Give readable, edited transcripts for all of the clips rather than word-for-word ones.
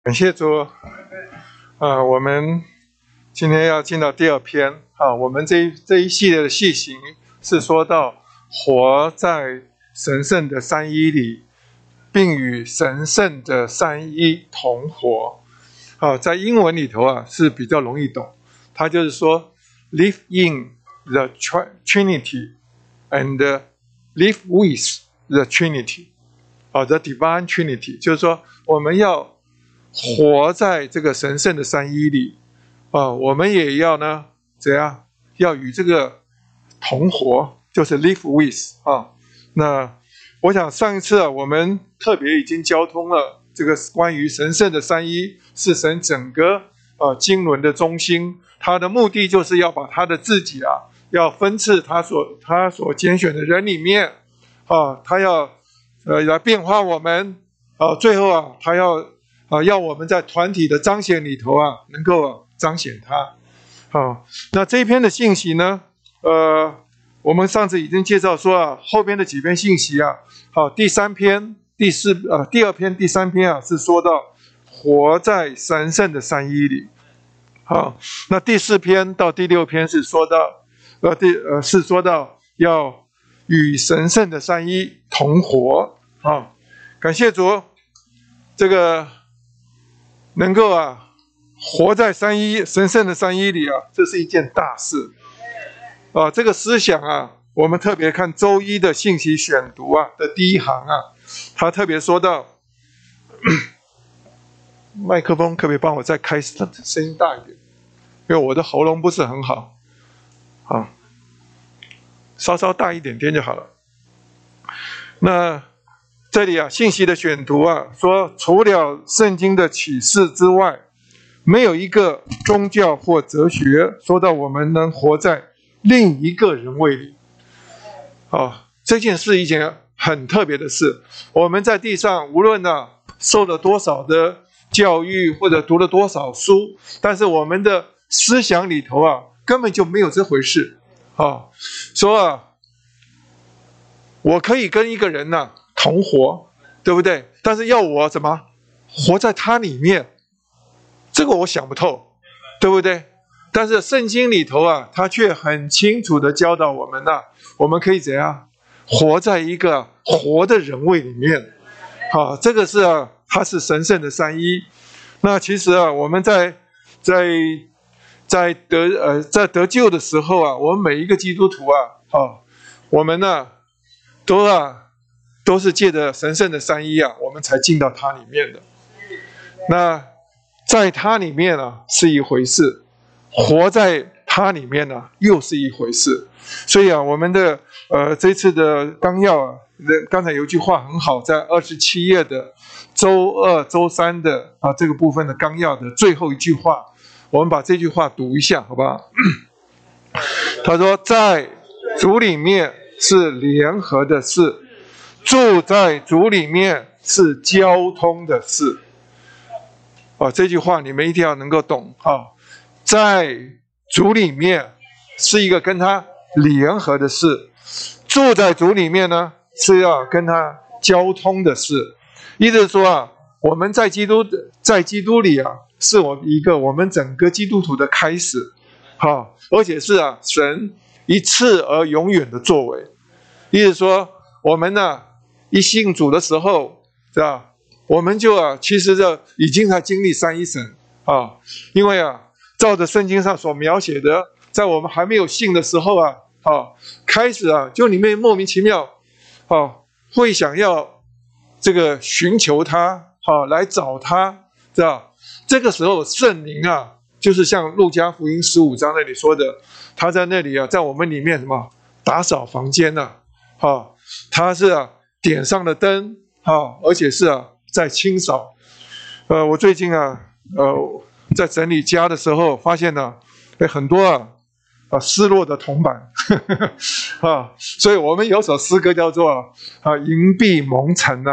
感谢主，我们今天要进到第二篇啊。我们这一系列的细行是说到活在神圣的三一里，并与神圣的三一同活。在英文里头是比较容易懂，它就是说 live in the Trinity and live with the Trinity。the divine Trinity 就是说我们要活在这个神圣的三一里我们也要呢怎样？要与这个同活，就是 live with 那我想上一次我们特别已经交通了这个关于神圣的三一是神整个经纶的中心，他的目的就是要把他的自己要分赐他所拣选的人里面他要来变化我们最后他要我们在团体的彰显里头能够彰显他。那这一篇的信息呢我们上次已经介绍说后边的几篇信息第三篇第二篇第三篇是说到活在神圣的三一里。那第四篇到第六篇是说到是说到要与神圣的三一同活感谢主，这个能够活在神圣的三一里这是一件大事这个思想我们特别看周一的信息选读的第一行他特别说到麦克风可不可以帮我再开声音大一点，因为我的喉咙不是很好稍稍大一点点就好了。那这里信息的选读说除了圣经的启示之外，没有一个宗教或哲学说到我们能活在另一个人位里这件事一件很特别的事。我们在地上无论受了多少的教育或者读了多少书，但是我们的思想里头根本就没有这回事说我可以跟一个人同活，对不对？但是要我怎么活在他里面，这个我想不透，对不对？但是圣经里头他却很清楚的教导我们我们可以怎样活在一个活的人位里面这个是它是神圣的三一。那其实我们在得救的时候我们每一个基督徒我们都是借着神圣的三一我们才进到它里面的。那在它里面是一回事，活在它里面又是一回事。所以我们的这次的纲要刚才有一句话很好，在27页的周二周三的这个部分的纲要的最后一句话，我们把这句话读一下好不好？他说在主里面是联合的事，住在主里面是交通的事这句话你们一定要能够懂在主里面是一个跟他联合的事，住在主里面呢是要跟他交通的事。意思是说我们在基督里是我们整个基督徒的开始而且是神一次而永远的作为。意思说我们一信主的时候是吧，我们就其实已经在经历三一神因为照着圣经上所描写的，在我们还没有信的时候开始就里面莫名其妙会想要这个寻求他来找他是吧？这个时候圣灵就是像路加福音15章那里说的，他在那里在我们里面什么打扫房间他是点上了灯而且是在清扫。我最近在整理家的时候发现很多失落的铜板所以我们有首诗歌叫做银碧蒙尘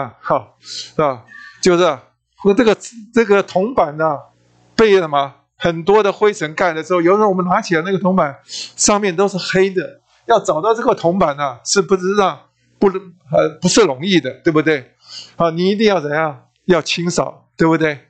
就是这个铜板被什么很多的灰尘盖了之后，有时候我们拿起来那个铜板上面都是黑的，要找到这个铜板是不是容易的，对不对你一定要怎样要清扫，对不对？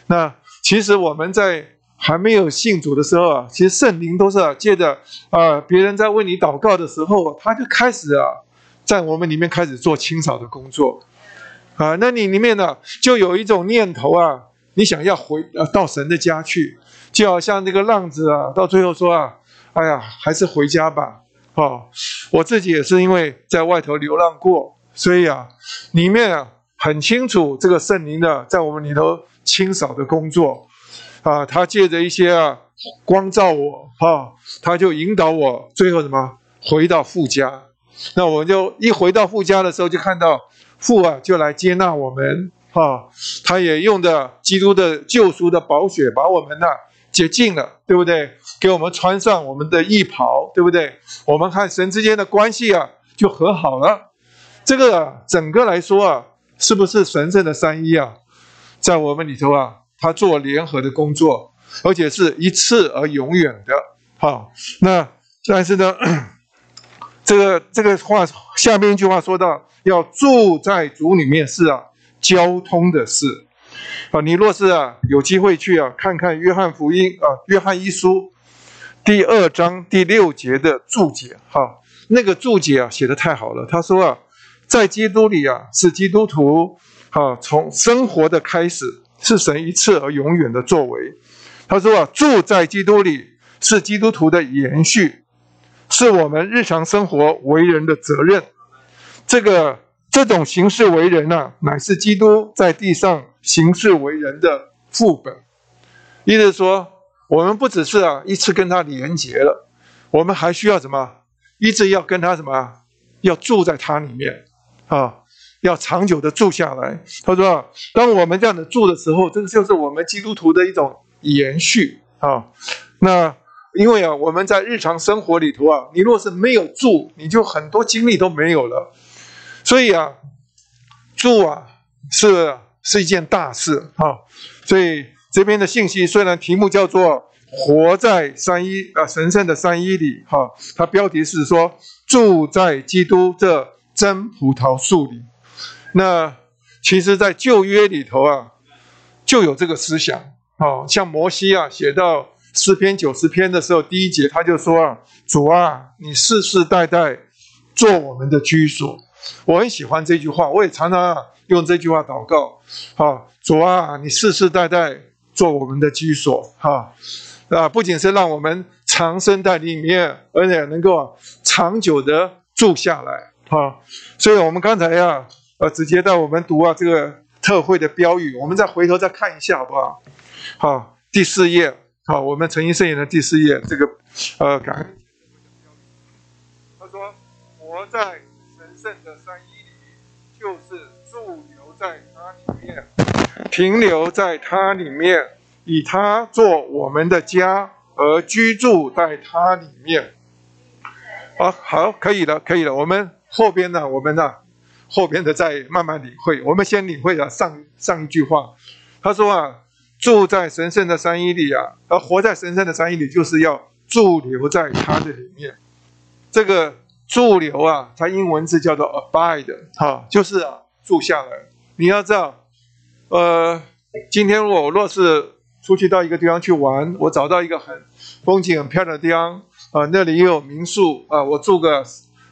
那其实我们在还没有信主的时候啊，其实圣灵都是借着别人在为你祷告的时候，他就开始在我们里面开始做清扫的工作那你里面呢就有一种念头你想要回到神的家去，就好像这个浪子到最后说哎呀，还是回家吧。我自己也是因为在外头流浪过，所以里面很清楚这个圣灵在我们里头清扫的工作他借着一些光照我他就引导我最后什么回到父家。那我就一回到父家的时候，就看到父就来接纳我们他也用着基督的救赎的宝血把我们洁净了，对不对？给我们穿上我们的义袍，对不对？我们和神之间的关系就和好了。这个整个来说是不是神圣的三一在我们里头他做联合的工作，而且是一次而永远的那但是呢这个话下面一句话说到要住在主里面是交通的事你若是有机会去看看约翰福音约翰一书第2章第6节的注解那个注解写得太好了。他说在基督里是基督徒从生活的开始，是神一次而永远的作为。他说住在基督里是基督徒的延续，是我们日常生活为人的责任。这种行事为人乃是基督在地上行事为人的副本。意思是说，我们不只是一次跟他连结了，我们还需要什么？一直要跟他什么？要住在他里面要长久的住下来。他说当我们这样的住的时候，这个就是我们基督徒的一种延续那因为我们在日常生活里头你若是没有住，你就很多经历都没有了。所以住是一件大事所以这边的信息虽然题目叫做活在神圣的三一里它标题是说住在基督这真葡萄树里。那其实在旧约里头就有这个思想像摩西写到诗篇90篇的时候，第1节他就说主你世世代代做我们的居所。我很喜欢这句话，我也常常用这句话祷告主你世世代代做我们的居所不仅是让我们长生在里面，而且能够长久的住下来所以我们刚才直接带我们读这个特会的标语，我们再回头再看一下好不好第4页我们诚心圣言的第4页这个感恩他说活在神圣的三一里，就是驻留在他里面，停留在他里面，以他做我们的家，而居住在他里面好，可以了。我们后边的再慢慢领会。我们先领会了上一句话，他说住在神圣的三一里而活在神圣的三一里，就是要驻留在他的里面。这个驻留它英文字叫做 abide 就是住下来。你要知道今天我若是出去到一个地方去玩，我找到一个风景很漂亮的地方那里又有民宿我住个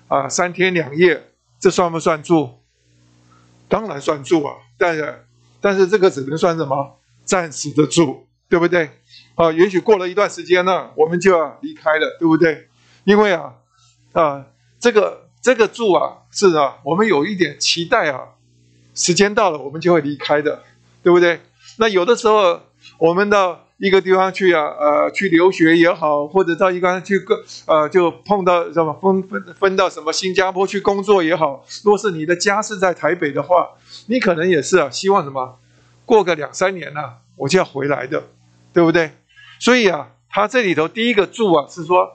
3天2夜，这算不算住？当然算住但是这个只能算什么？暂时的住，对不对也许过了一段时间我们就要离开了，对不对？因为这个住是我们有一点期待时间到了我们就会离开的，对不对？那有的时候我们到一个地方去去留学也好，或者到一个地方去就碰到什么分到什么新加坡去工作也好，若是你的家是在台北的话，你可能也是希望什么过个2-3年我就要回来的，对不对？所以他这里头第一个住是说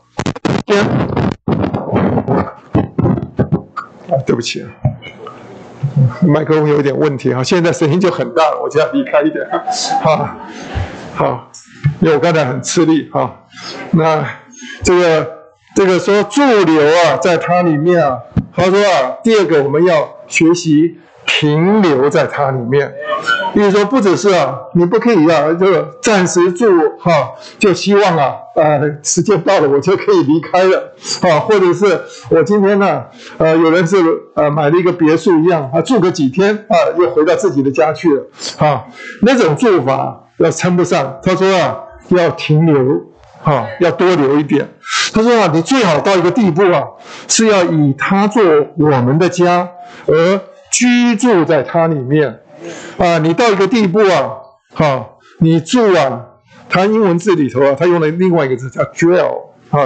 对不起麦克风有点问题现在声音就很大了，我就要离开一点好，因为我刚才很吃力那这个说驻留在它里面他说第二个我们要学习停留在它里面。比如说，不只是你不可以就暂时住就希望时间到了我就可以离开了或者是我今天有人是买了一个别墅一样住个几天又回到自己的家去了那种做法要称不上。他说要停留要多留一点。他说你最好到一个地步是要以它做我们的家，而居住在它里面你到一个地步你住它英文字里头它用了另外一个字叫 dwell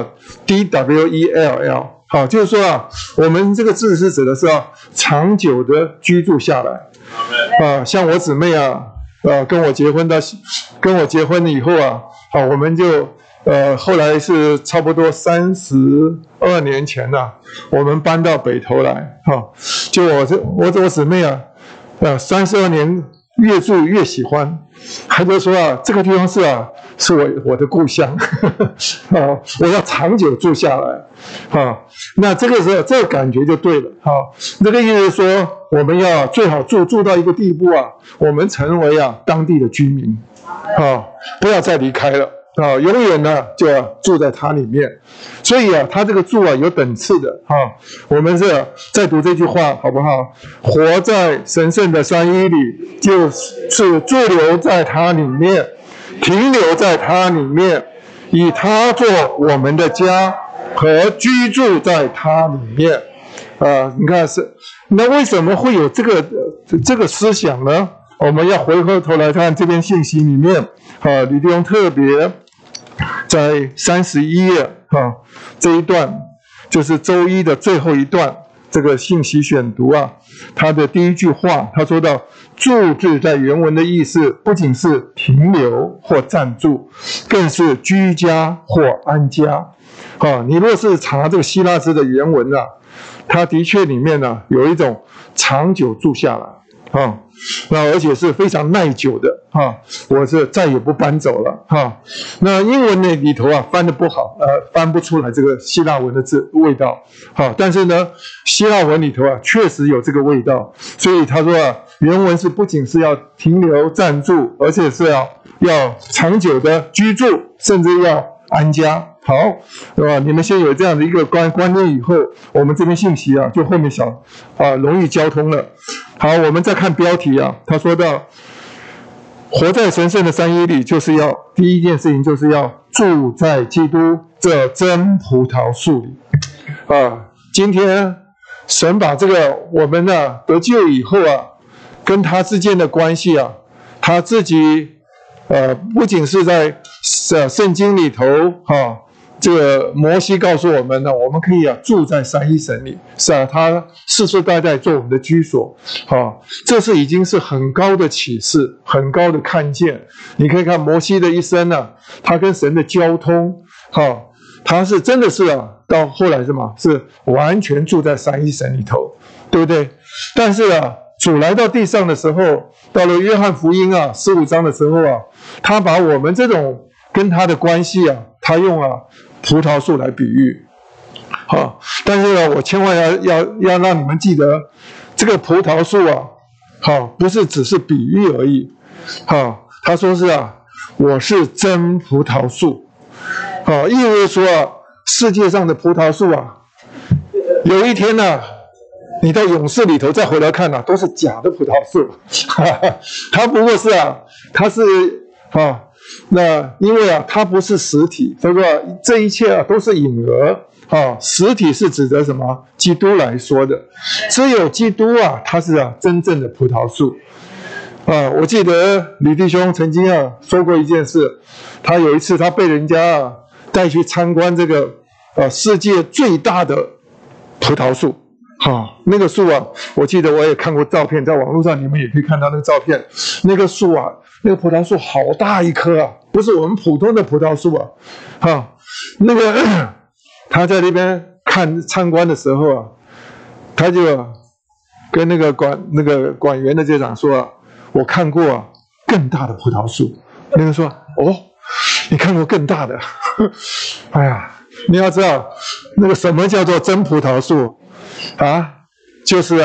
D-W-E-L-L 就是说我们这个字是指的是长久的居住下来像我姊妹跟我结婚以后我们就后来是差不多32年前我们搬到北投来就我姊妹32年越住越喜欢，他就说这个地方是我的故乡我要长久住下来那这个时候这个感觉就对了这个意思是说我们要最好住到一个地步我们成为当地的居民不要再离开了永远就要住在它里面。所以它这个住有等次的我们是再读这句话好不好？活在神圣的三一里，就是驻留在它里面，停留在它里面，以它做我们的家，和居住在它里面你看那为什么会有这个思想呢？我们要回过头来看这篇信息里面李弟兄特别在31页这一段，就是周一的最后一段这个信息选读他的第一句话他说到，住字在原文的意思不仅是停留或暂住，更是居家或安家你若是查这个希腊字的原文它的确里面有一种长久住下来那而且是非常耐久的我是再也不搬走了那英文里头翻得不好翻不出来这个希腊文的味道但是呢希腊文里头确实有这个味道，所以他说原文是不仅是要停留暂住，而且是要长久的居住，甚至要安家。好，对吧？你们先有这样的一个观念以后，我们这边信息就后面容易交通了。好，我们再看标题他说到活在神圣的三一里，就是第一件事情就是要住在基督这真葡萄树里今天神把这个我们得救以后跟他之间的关系他自己不仅是在圣经里头这个摩西告诉我们我们可以住在三一神里，他世世代代做我们的居所这是已经是很高的启示，很高的看见。你可以看摩西的一生他跟神的交通他是真的是到后来是完全住在三一神里头，对不对？但是主来到地上的时候，到了约翰福音15章的时候他把我们这种跟他的关系他用葡萄树来比喻但是我千万要让你们记得，这个葡萄树不是只是比喻而已他说是我是真葡萄树意思是说世界上的葡萄树有一天你到勇士里头再回来看都是假的葡萄树它不过是它是那因为它不是实体，所以说这一切都是影儿实体是指的什么？基督来说的，只有基督他是真正的葡萄树我记得李弟兄曾经说过一件事，他有一次他被人家带去参观这个世界最大的葡萄树那个树我记得我也看过照片，在网络上你们也可以看到那个照片。那个树那个葡萄树好大一棵不是我们普通的葡萄树那个他在那边参观的时候他就跟那个管园的街长说我看过更大的葡萄树。那个说你看过更大的哎呀，你要知道那个什么叫做真葡萄树就是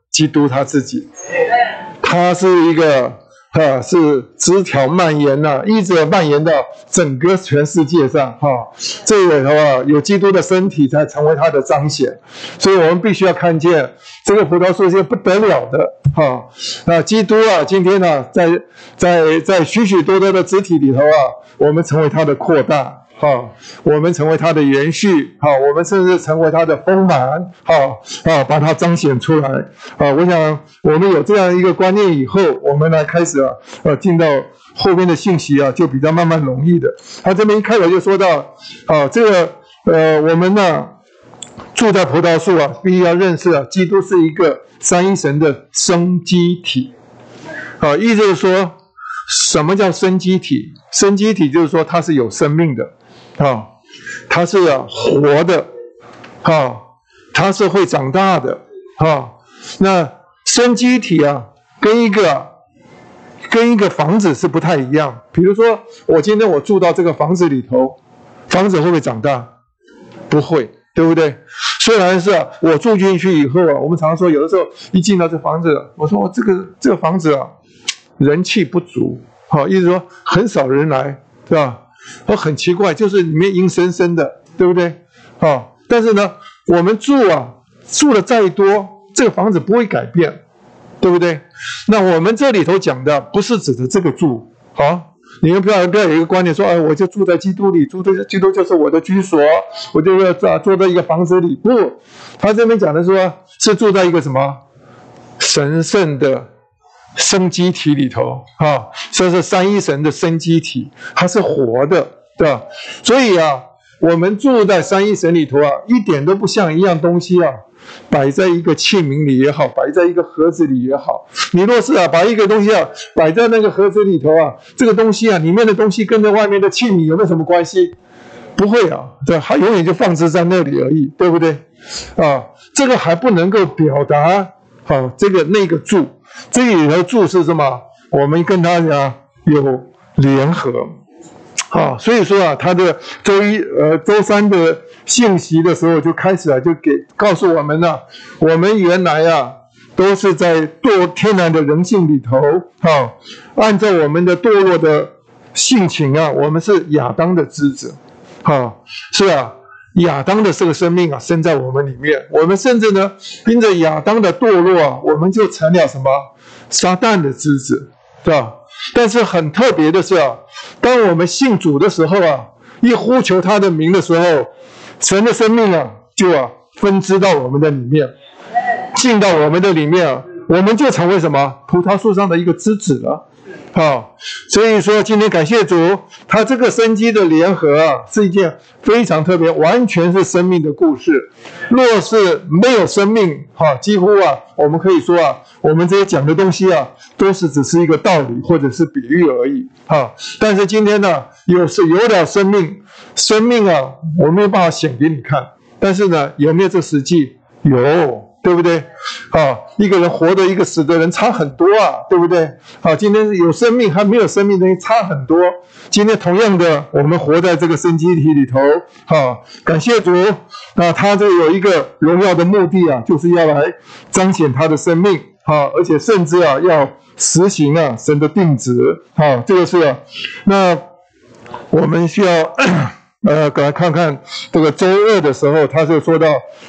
基督他自己，他是一个是枝条蔓延一直蔓延到整个全世界上这里头有基督的身体才成为他的彰显，所以我们必须要看见这个葡萄树是不得了的那基督今天在许许多多的肢体里头我们成为他的扩大我们成为他的延续我们甚至成为他的丰满把它彰显出来我想我们有这样一个观念以后，我们来开始进到后面的信息就比较慢慢容易的。他这边一开头就说到这个我们住在葡萄树必须要认识基督是一个三一神的生机体意思就是说什么叫生机体？生机体就是说它是有生命的它是活的它是会长大的那生机体跟一个房子是不太一样。比如说今天我住到这个房子里头，房子会不会长大？不会，对不对？虽然是我住进去以后我们常说有的时候一进到这房子，我说这个房子人气不足意思说很少人来，是吧？很奇怪，就是里面阴森森的，对不对但是呢我们住的再多，这个房子不会改变，对不对？那我们这里头讲的不是指的这个住你们不要有一个观点说我就住在基督里，基督就是我的居所，我就要住在一个房子里。不，他这边讲的说是住在一个什么神圣的生机体里头这是三一神的生机体，它是活的，对吧？所以我们住在三一神里头一点都不像一样东西摆在一个器皿里也好，摆在一个盒子里也好。你若是把一个东西摆在那个盒子里头这个东西里面的东西跟着外面的器皿有没有什么关系？不会对，它永远就放置在那里而已，对不对这个还不能够表达那个住，这里头住是什么？我们跟他有联合所以说他的周三的信息的时候就开始就告诉我们我们原来都是在天然的人性里头按照我们的堕落的性情我们是亚当的枝子是亚当的这个生命生在我们里面，我们甚至呢因着亚当的堕落我们就成了什么撒旦的枝子，对吧？但是很特别的是当我们信主的时候一呼求他的名的时候，神的生命就分支到我们的里面，进到我们的里面我们就成为什么葡萄树上的一个枝子了所以说今天感谢主，他这个生机的联合是一件非常特别，完全是生命的故事。若是没有生命几乎我们可以说我们这些讲的东西都是只是一个道理或者是比喻而已但是今天有了生命我没有办法显给你看，但是呢有没有这实际？有，对不对一个人活的一个死的人差很多对不对今天有生命还没有生命的人差很多。今天同样的我们活在这个生机体里头感谢主他这有一个荣耀的目的就是要来彰显他的生命而且甚至要实行神的定旨这个是那我们需要来看看这个周二的时候他就说到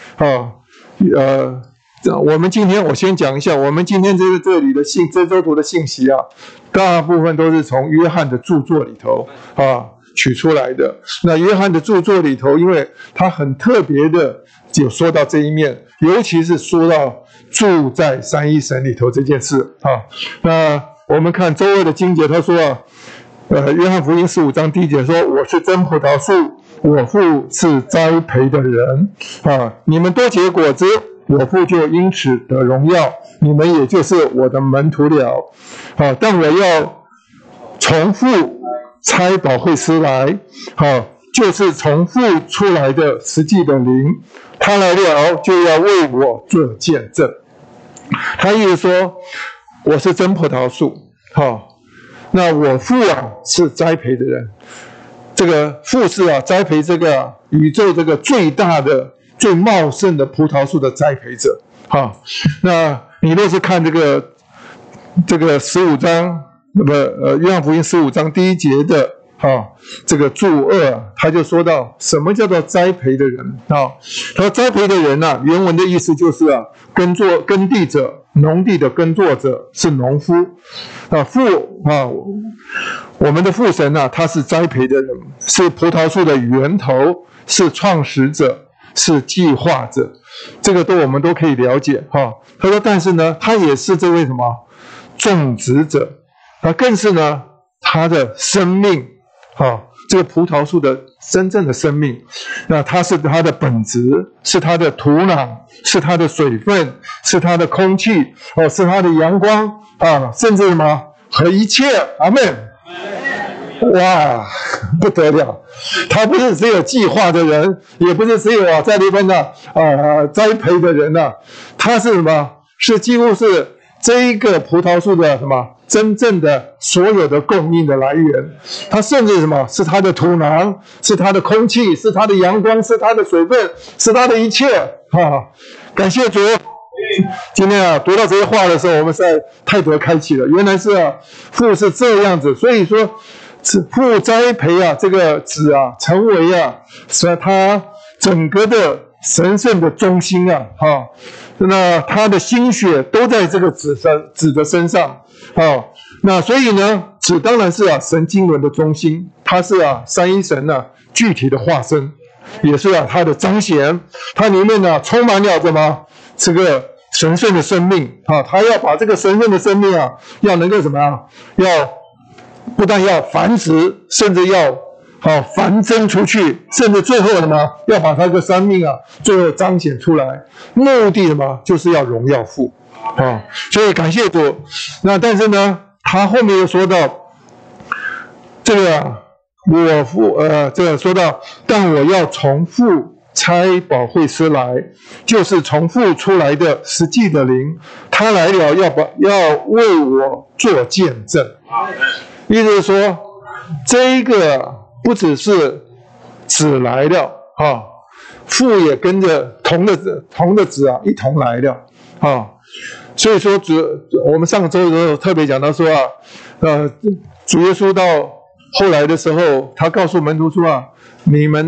我们今天我先讲一下，我们今天这里的这周读的信息大部分都是从约翰的著作里头取出来的。那约翰的著作里头，因为他很特别的有说到这一面，尤其是说到住在三一神里头这件事那我们看周二的经节，他说约翰福音15章第1节说，我是真葡萄树，我父是栽培的人你们多结果子，我父就因此得荣耀，你们也就是我的门徒了但我要从父差保惠师来就是从父出来的实际的灵，他来了就要为我做见证。他意思说我是真葡萄树那我父是栽培的人，这个父是栽培这个宇宙这个最大的最茂盛的葡萄树的栽培者那你若是看这个15章，约翰福音15章第1节的这个注2，他就说到什么叫做栽培的人啊？他说栽培的人原文的意思就是耕地者，农地的耕作者是农夫我们的父神他是栽培的人，是葡萄树的源头，是创始者，是计划者，这个我们都可以了解他说，但是呢，他也是这位什么种植者，更是呢他的生命这个葡萄树的真正的生命，那它是它的本质，是它的土壤，是它的水分，是它的空气是它的阳光甚至什么和一切，阿们。哇，不得了！他不是只有计划的人，也不是只有在那边栽培的人他是什么？是几乎是这一个葡萄树的什么真正的所有的供应的来源。它甚至什么？是它的土壤，是它的空气，是它的阳光，是它的水分，是它的一切感谢主！今天读到这些话的时候，我们实在太得开启了。原来是父是这样子，所以说父栽培这个子成为是他整个的神圣的中心那他的心血都在这个子的身上那所以呢，子当然是神经纶的中心，他是三一神具体的化身，也是他的彰显，它里面充满了什么？这个神圣的生命他要把这个神圣的生命要能够怎么样？不但要繁殖，甚至要繁增出去，甚至最后什么？要把他的生命最后彰显出来，目的什么？就是要荣耀父所以感谢主。那但是呢，他后面又说到这个这个说到，但我要从父差保惠师来，就是从父出来的实际的灵，他来了要为我做见证。意思是说，这一个不只是子来了父也跟着同的子一同来了所以说我们上周的时候特别讲到说主耶稣到后来的时候，他告诉门徒说你们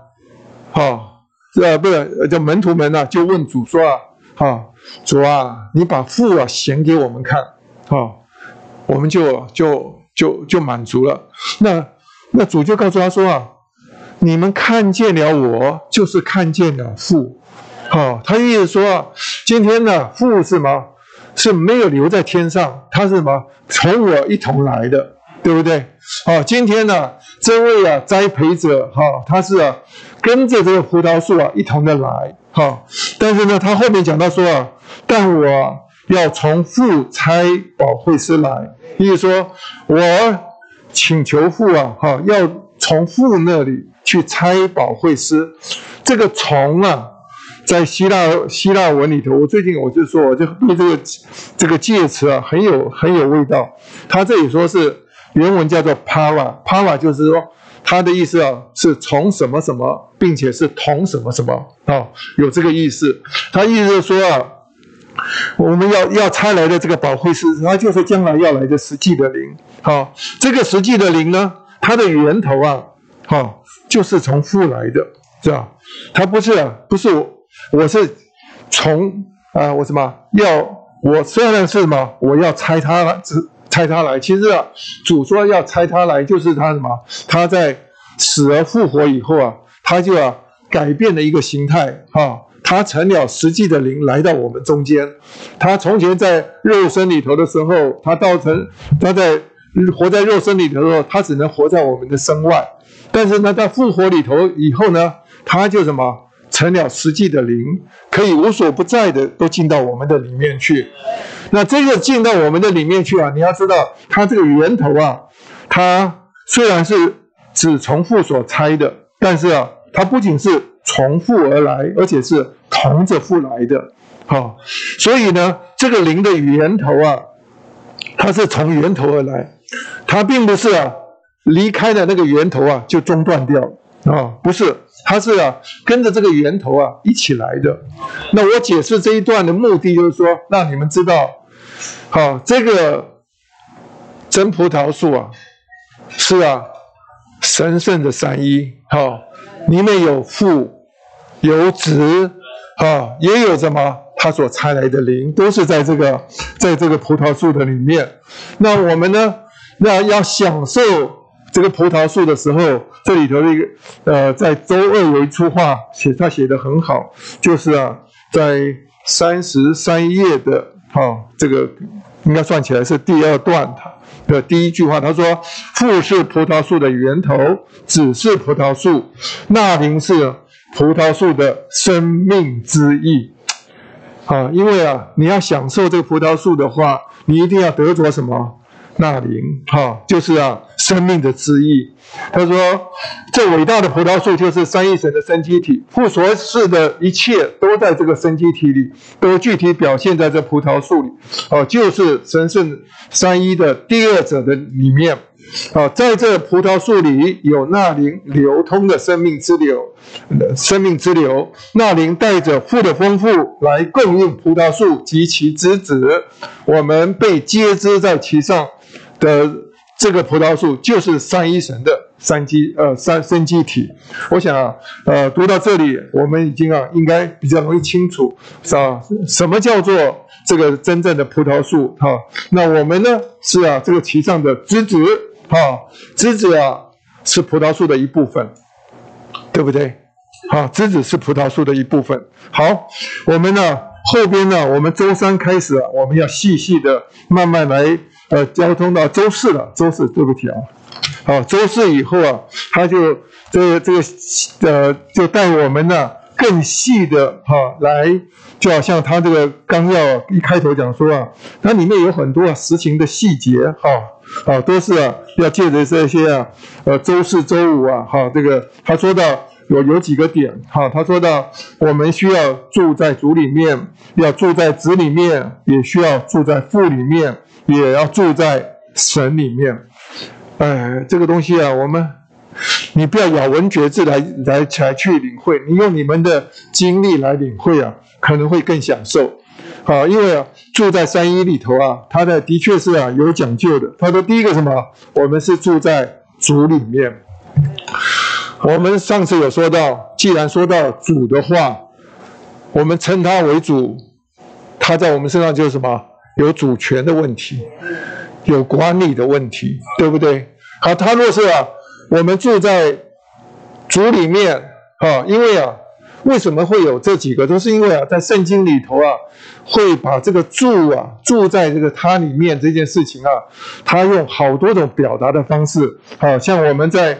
就门徒们就问主说主你把父显给我们看我们就满足了。那主就告诉他说你们看见了我，就是看见了父他意思说今天父是什么？是没有留在天上，他是什么？从我一同来的，对不对今天这位栽培者他是跟着这个葡萄树一同的来但是呢，他后面讲到说但我要从父差保惠师来，意思说我请求父要从父那里去差保惠师。这个从在希腊文里头，最近我就对这个介词很有味道。他这里说是原文叫做 para 就是说他的意思是从什么什么，并且是同什么什么有这个意思。他意思是说我们要差来的这个保惠师，他就是将来要来的实际的灵这个实际的灵呢，它的源头就是从父来的，是吧？他不是我是从我什么我虽然是什么我要差他来，其实主说要差他来，就是他什么？他在死而复活以后他就改变了一个形态他成了实际的灵来到我们中间。他从前在肉身里头的时候，他在活在肉身里头的时候，他只能活在我们的身外。但是呢，在复活里头以后呢，他就什么？成了实际的灵，可以无所不在的都进到我们的里面去。那这个进到我们的里面去你要知道，它这个源头它虽然是只从父所差的，但是它不仅是从父而来，而且是同着父来的所以呢，这个灵的源头它是从源头而来，它并不是离开了那个源头就中断掉不是，它是跟着这个源头一起来的。那我解释这一段的目的就是说，让你们知道，这个真葡萄树是神圣的三一，里面有父，有子，也有什么他所差来的灵，都是在这个葡萄树的里面。那我们呢，那要享受这个葡萄树的时候，这里头的一个在周二有一处话他写得很好，就是在33页的这个应该算起来是第二段的第一句话，他说：父是葡萄树的源头，子是葡萄树，那灵是葡萄树的生命之意。因为你要享受这个葡萄树的话，你一定要得着什么？那灵，就是生命的之意。他说，这伟大的葡萄树就是三一神的生机体，父所示的一切都在这个生机体里，都具体表现在这葡萄树里，就是神圣三一的第二者的里面。在这葡萄树里有那灵流通的生命之流，那灵带着父的丰富来供应葡萄树及其枝子，我们被接枝在其上的这个葡萄树就是三一神的生机体。我想读到这里，我们已经应该比较容易清楚什么叫做这个真正的葡萄树。那我们呢是这个其上的枝子，枝子是葡萄树的一部分，对不对？枝子是葡萄树的一部分。好，我们呢后边呢，我们周3开始我们要细细的慢慢来交通到周4了。周4，对不起周4以后他就就带我们呢更细的来，就好像他这个纲要一开头讲说它里面有很多实行的细节都是要借着这些周4周5这个他说到有几个点他说到我们需要住在主里面，要住在子里面，也需要住在父里面，也要住在神里面。这个东西你不要咬文嚼字来去领会，你用你们的经历来领会可能会更享受。因为住在三一里头它的确是有讲究的。他说第一个什么？我们是住在主里面。我们上次有说到，既然说到主的话，我们称他为主，他在我们身上就是什么？有主权的问题，有管理的问题，对不对？他若是我们住在主里面因为为什么会有这几个？都是因为在圣经里头会把这个住在这个他里面这件事情他用好多种表达的方式像我们在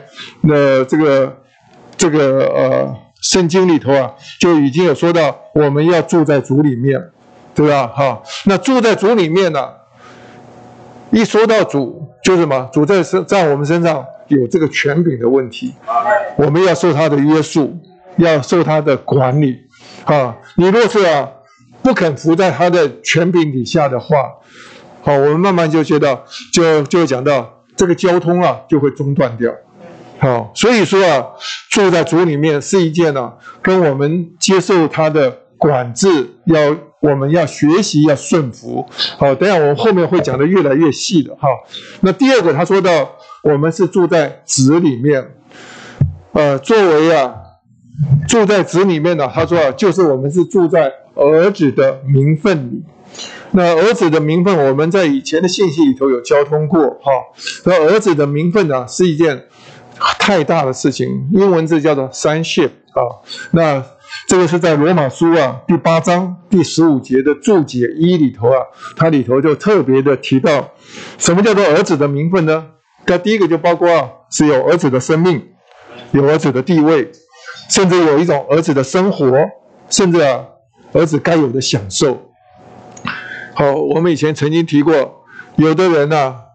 这个圣经里头就已经有说到我们要住在主里面，对吧？那住在主里面一说到主就是什么？主在我们身上有这个权柄的问题，我们要受他的约束，要受他的管理你若是不肯服在他的权柄底下的话我们慢慢就觉得就讲到这个交通就会中断掉所以说住在主里面是一件跟我们接受他的管制我们要学习要顺服等一下我们后面会讲的越来越细的那第二个他说到我们是住在子里面作为住在子里面他说就是我们是住在儿子的名分里。那儿子的名分我们在以前的信息里头有交通过那儿子的名分是一件太大的事情，英文字叫做 sonship 那这个是在罗马书第8章第15节的注解1里头它里头就特别的提到什么叫做儿子的名分呢？那第一个就包括是有儿子的生命，有儿子的地位，甚至有一种儿子的生活，甚至儿子该有的享受。我们以前曾经提过，有的人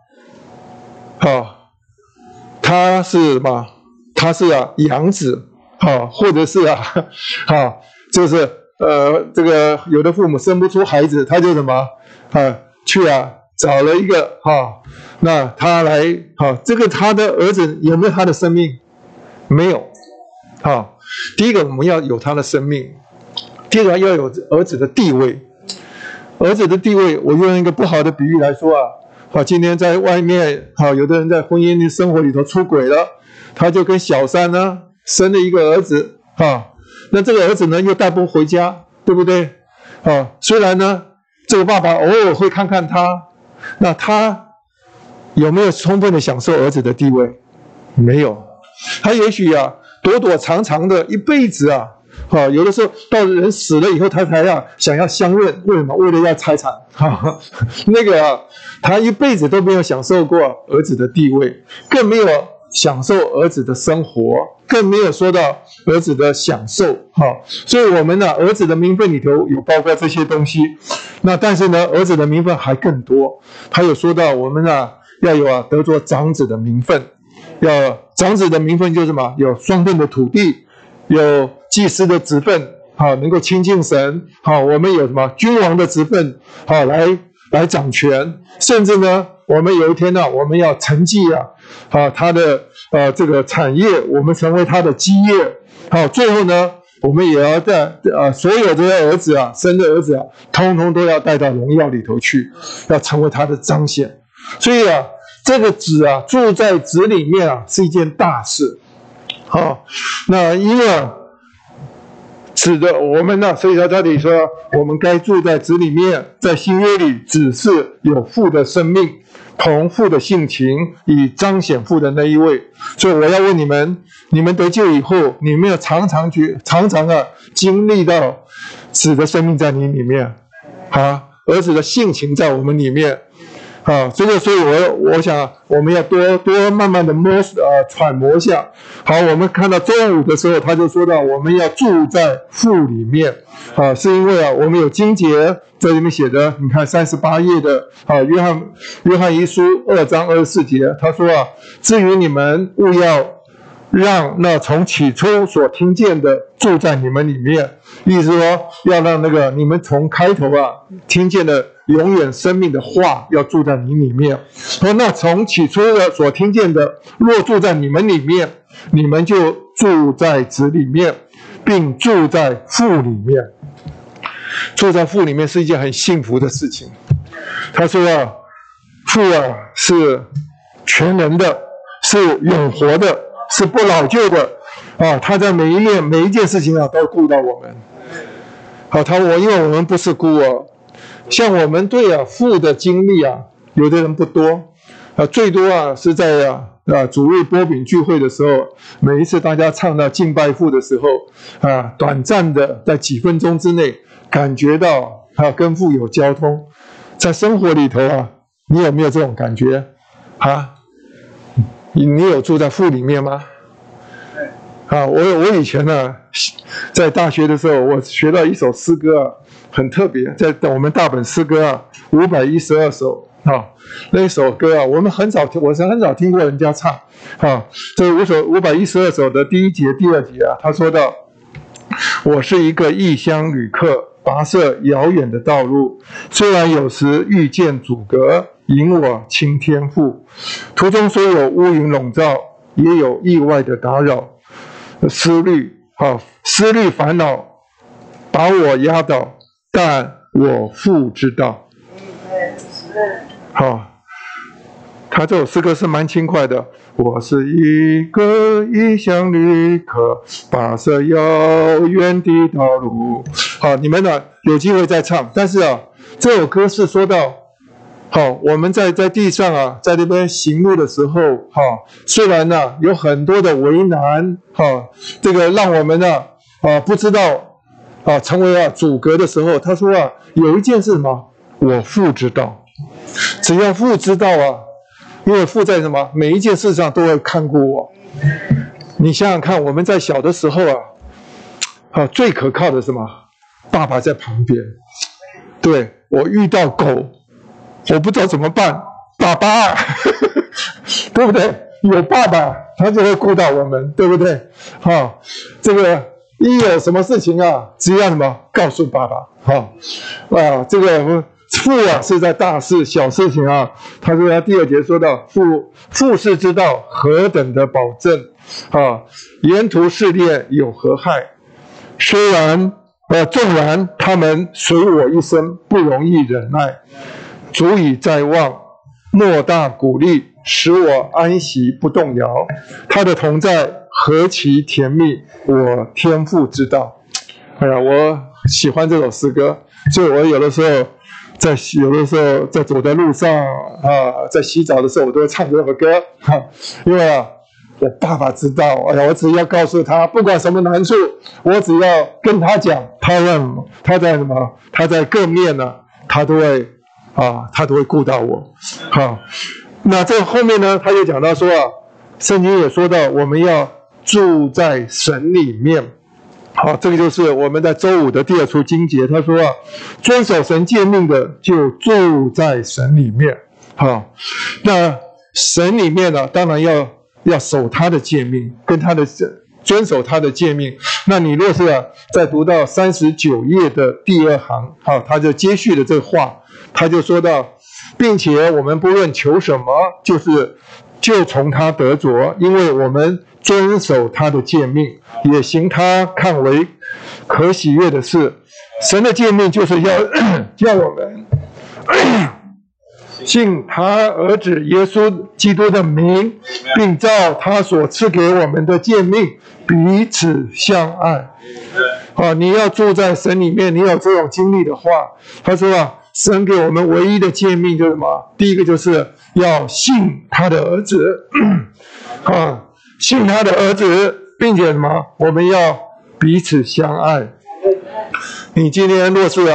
他是什么？他是养子或者是就是这个有的父母生不出孩子，他就什么去找了一个那他来这个他的儿子有没有他的生命？没有第一个我们要有他的生命，第二个要有儿子的地位。儿子的地位，我用一个不好的比喻来说今天在外面有的人在婚姻生活里头出轨了，他就跟小三呢生了一个儿子那这个儿子呢又带不回家，对不对虽然呢这个爸爸偶尔会看看他，那他有没有充分的享受儿子的地位？没有。他也许躲躲藏藏的一辈子有的时候到人死了以后，他才想要相认，为什么？为了要财产那个他一辈子都没有享受过儿子的地位，更没有享受儿子的生活，更没有说到儿子的享受所以我们儿子的名分里头有包括这些东西。那但是呢，儿子的名分还更多，他有说到我们要有得着长子的名分，要长子的名分就是什么？有双份的土地，有祭司的职分能够亲近神我们有什么君王的职分来掌权，甚至呢我们有一天我们要承继他的这个产业，我们成为他的基业最后呢我们也要在所有这些儿子生的儿子通通都要带到荣耀里头去，要成为他的彰显。所以这个子住在子里面是一件大事那因为子的我们所以他这里说我们该住在子里面，在新约里子是有父的生命，同父的性情，以彰显父的那一位。所以我要问你们，你们得救以后，你们有常常经历到子的生命在你里面儿子的性情在我们里面所以我想我们要多慢慢的揣摩一下。好，我们看到周5的时候，他就说到我们要住在父里面是因为我们有经节在里面写的，你看38页的约翰一书2章24节，他说至于你们务要让那从起初所听见的住在你们里面，意思说要让那个你们从开头听见的永远生命的话要住在你里面。那从起初的所听见的若住在你们里面，你们就住在子里面，并住在父里面。住在父里面是一件很幸福的事情。他说父是全能的，是永活的，是不老旧的他在每一件事情都顾到我们因为我们不是孤儿，像我们对父的经历有的人不多最多是在主日波饼聚会的时候，每一次大家唱到敬拜父的时候短暂的在几分钟之内感觉到跟父有交通。在生活里头你有没有这种感觉你有住在父里面吗？我以前在大学的时候，我学到一首诗歌很特别，在我们大本诗歌512首那一首歌我是很少听过人家唱这512首的第1节第2节他说到我是一个异乡旅客，跋涉遥远的道路，虽然有时遇见阻隔，引我亲天父，途中虽有乌云笼罩，也有意外的打扰，思虑烦恼把我压倒，但我父知道。他这首诗歌是蛮轻快的。我是一个异乡旅客，跋涉遥远的道路。你们有机会再唱。但是这首歌是说到我们在地上在那边行路的时候虽然有很多的为难这个让我们不知道成为阻隔的时候，他说有一件事什么？我父知道。只要父知道因为父在什么每一件事上都会看顾我。你想想看，我们在小的时候最可靠的是什么？爸爸在旁边。对，我遇到狗，我不知道怎么办，爸爸对不对？有爸爸他就会顾到我们，对不对？这个一有什么事情只要什么告诉爸爸这个父啊是在大事小事情啊，他说他第2节说到父是知道何等的保证啊，沿途试炼有何害？虽然纵然他们随我一生，不容易忍耐，足以在望，莫大鼓励，使我安息不动摇。他的同在何其甜蜜，我天父知道。哎呀，我喜欢这首诗歌，所以我有的时候在走在路上啊，在洗澡的时候，我都会唱这首歌因为啊，我爸爸知道，哎呀，我只要告诉他，不管什么难处，我只要跟他讲，他在什么？他在各面呢，他都会顾到我。那这后面呢，他就讲到说啊，圣经也说到，我们要住在神里面。好，这个就是我们在周5的第2处经节，他说啊，遵守神诫命的就住在神里面。好，那神里面呢，当然要守他的诫命，跟他的遵守他的诫命。那你若是在读到39页的第2行，好，他就接续的这个话，他就说到，并且我们不论求什么，就从他得着，因为我们遵守他的诫命，也行他看为可喜悦的事。神的诫命就是要叫我们信他儿子耶稣基督的名，并照他所赐给我们的诫命彼此相爱。你要住在神里面，你有这种经历的话，他说啊，神给我们唯一的诫命就是什么？第一个就是要信他的儿子信他的儿子，并且什么？我们要彼此相爱。你今天若是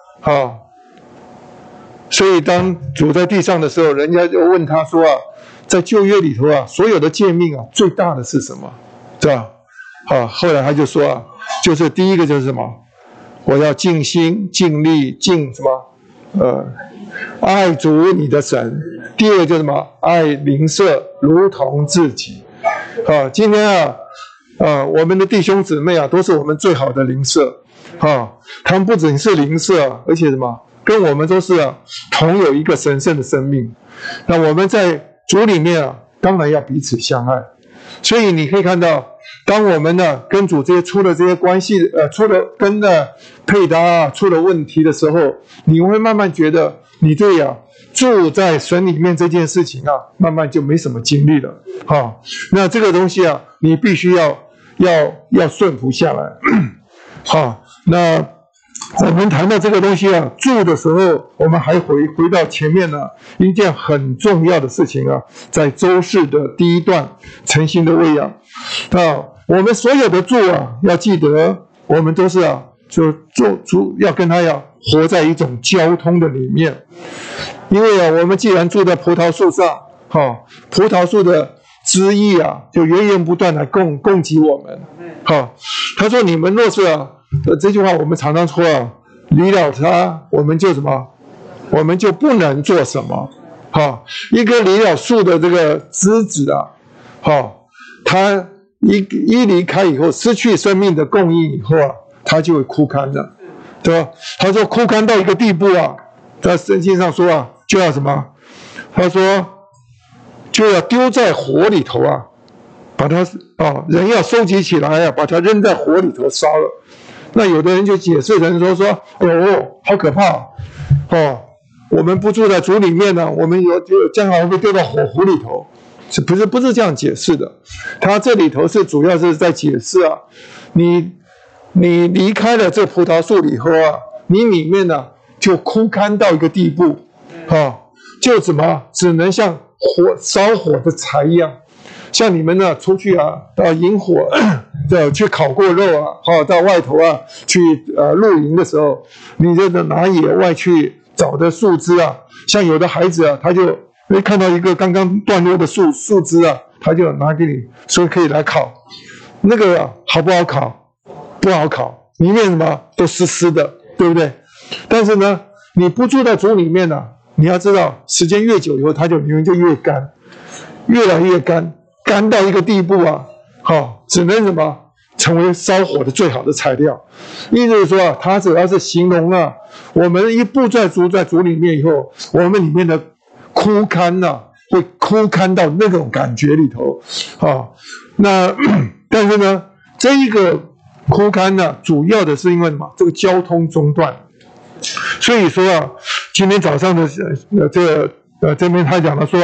所以当主在地上的时候，人家就问他说啊，在旧约里头啊，所有的诫命啊，最大的是什么？对吧？后来他就说啊，就是第一个就是什么？我要尽心尽力尽什么？爱主你的神。第二个就是什么？爱邻舍如同自己。今天我们的弟兄姊妹啊，都是我们最好的邻舍他们不仅是邻舍，而且什么？跟我们都是同有一个神圣的生命。那我们在主里面当然要彼此相爱。所以你可以看到，当我们跟主出了这些关系，出了跟配搭出了问题的时候，你会慢慢觉得你对住在神里面这件事情慢慢就没什么精力了那这个东西你必须要顺服下来那我们谈到这个东西住的时候，我们还回到前面一件很重要的事情在周4的第1段诚心的喂养我们所有的住要记得，我们都是就住要跟他活在一种交通的里面。因为我们既然住在葡萄树上葡萄树的枝叶就源源不断来供给我们他说你们若是这句话我们常常说离了他，我们就什么？我们就不能做什么一个离了树的这个枝子它一离开以后，失去生命的供应以后它就会枯干的，对吧？他说枯干到一个地步在圣经上说就要什么？他说就要丢在火里头把它人要收集起来把它扔在火里头烧了。那有的人就解释成说好可怕我们不住在主里面我们将来会丢到火湖里头，不是这样解释的。他这里头是主要是在解释你离开了这葡萄树以后你里面就枯干到一个地步就只能像烧火的柴一样。像你们出去到营火去烤过肉到外头去露营的时候，你就拿野外去找的树枝像有的孩子他就会看到一个刚刚断落的树枝他就拿给你说可以来烤。那个好不好烤？不好烤，里面什么都湿湿的，对不对？但是呢，你不住在主里面你要知道时间越久以后，它里面就越干，越来越干到一个地步只能什么？ 成为烧火的最好的材料。意思是说啊，它主要是形容啊，我们一步在主里面以后，我们里面的枯干啊，会枯干到那种感觉里头啊。那但是呢，这一个枯干呢，主要的是因为什么？这个交通中断。所以说啊，今天早上的这边他讲了说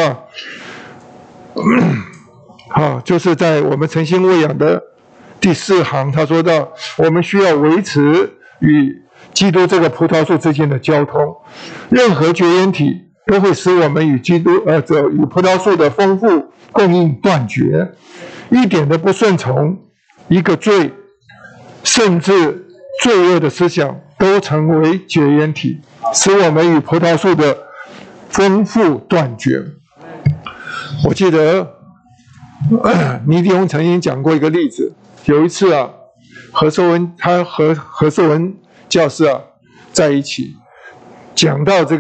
啊，就是在我们诚心喂养的第4行，他说到，我们需要维持与基督这个葡萄树之间的交通，任何绝缘体都会使我们与与葡萄树的丰富供应断绝，一点的不顺从，一个罪，甚至罪恶的思想都成为绝缘体，使我们与葡萄树的丰富断绝。我记得倪弟兄曾经讲过一个例子，有一次啊，他和何寿文教师啊在一起讲到这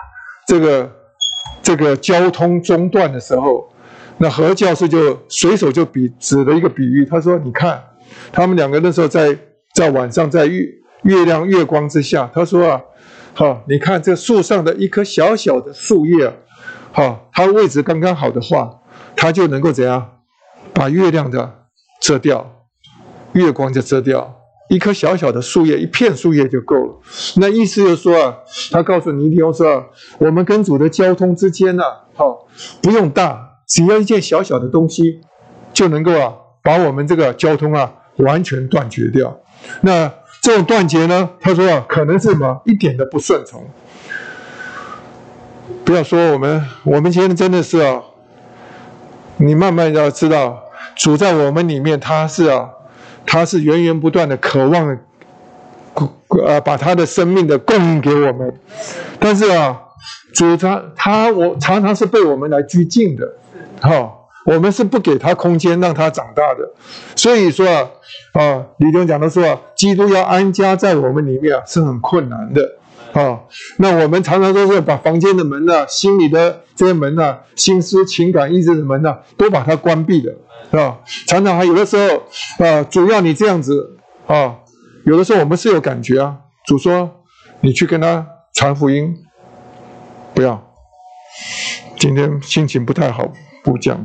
个交通中断的时候，那何教授就随手就指了一个比喻，他说：“你看，他们两个那时候在晚上在月光之下，他说啊，你看这树上的一棵小小的树叶啊，它位置刚刚好的话，它就能够怎样把月亮的遮掉，月光就遮掉。一棵小小的树叶，一片树叶就够了。那意思就是说啊，他告诉尼弟兄说啊，我们跟主的交通之间不用大，只要一件小小的东西，就能够把我们这个交通完全断绝掉。那这种断绝呢，他说可能是什么？一点的不顺从。不要说我们今天真的是你慢慢要知道，主在我们里面，他是源源不断的渴望把他的生命的供应给我们。但是主我常常是被我们来拘禁的，我们是不给他空间让他长大的。所以说李弟兄讲的说基督要安家在我们里面是很困难的。那我们常常都是把房间的门心里的这些门心思情感意志的门都把它关闭的。常常还有的时候主要你这样子有的时候我们是有感觉主说你去跟他传福音，不要，今天心情不太好，不讲。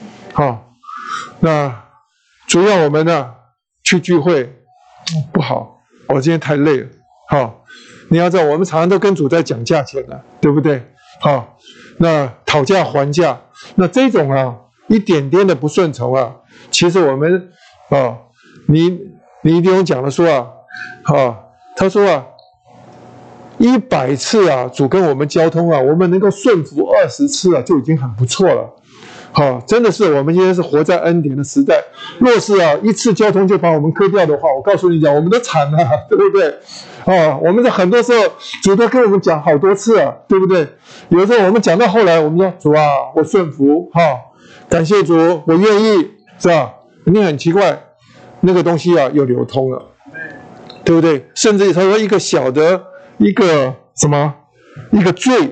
那主要我们去聚会不好，我今天太累了。你要知道，我们常常都跟主在讲价钱对不对？那讨价还价，那这种一点点的不顺从其实我们你一定有讲了说他说100次主跟我们交通我们能够顺服20次就已经很不错了。真的是我们现在是活在恩典的时代。若是一次交通就把我们割掉的话，我告诉你讲，我们都惨了，对不对？我们在很多时候主都跟我们讲好多次对不对？有的时候我们讲到后来，我们说主我顺服感谢主，我愿意，是吧？你很奇怪，那个东西又流通了，对不对？甚至他说一个小的一个什么一个罪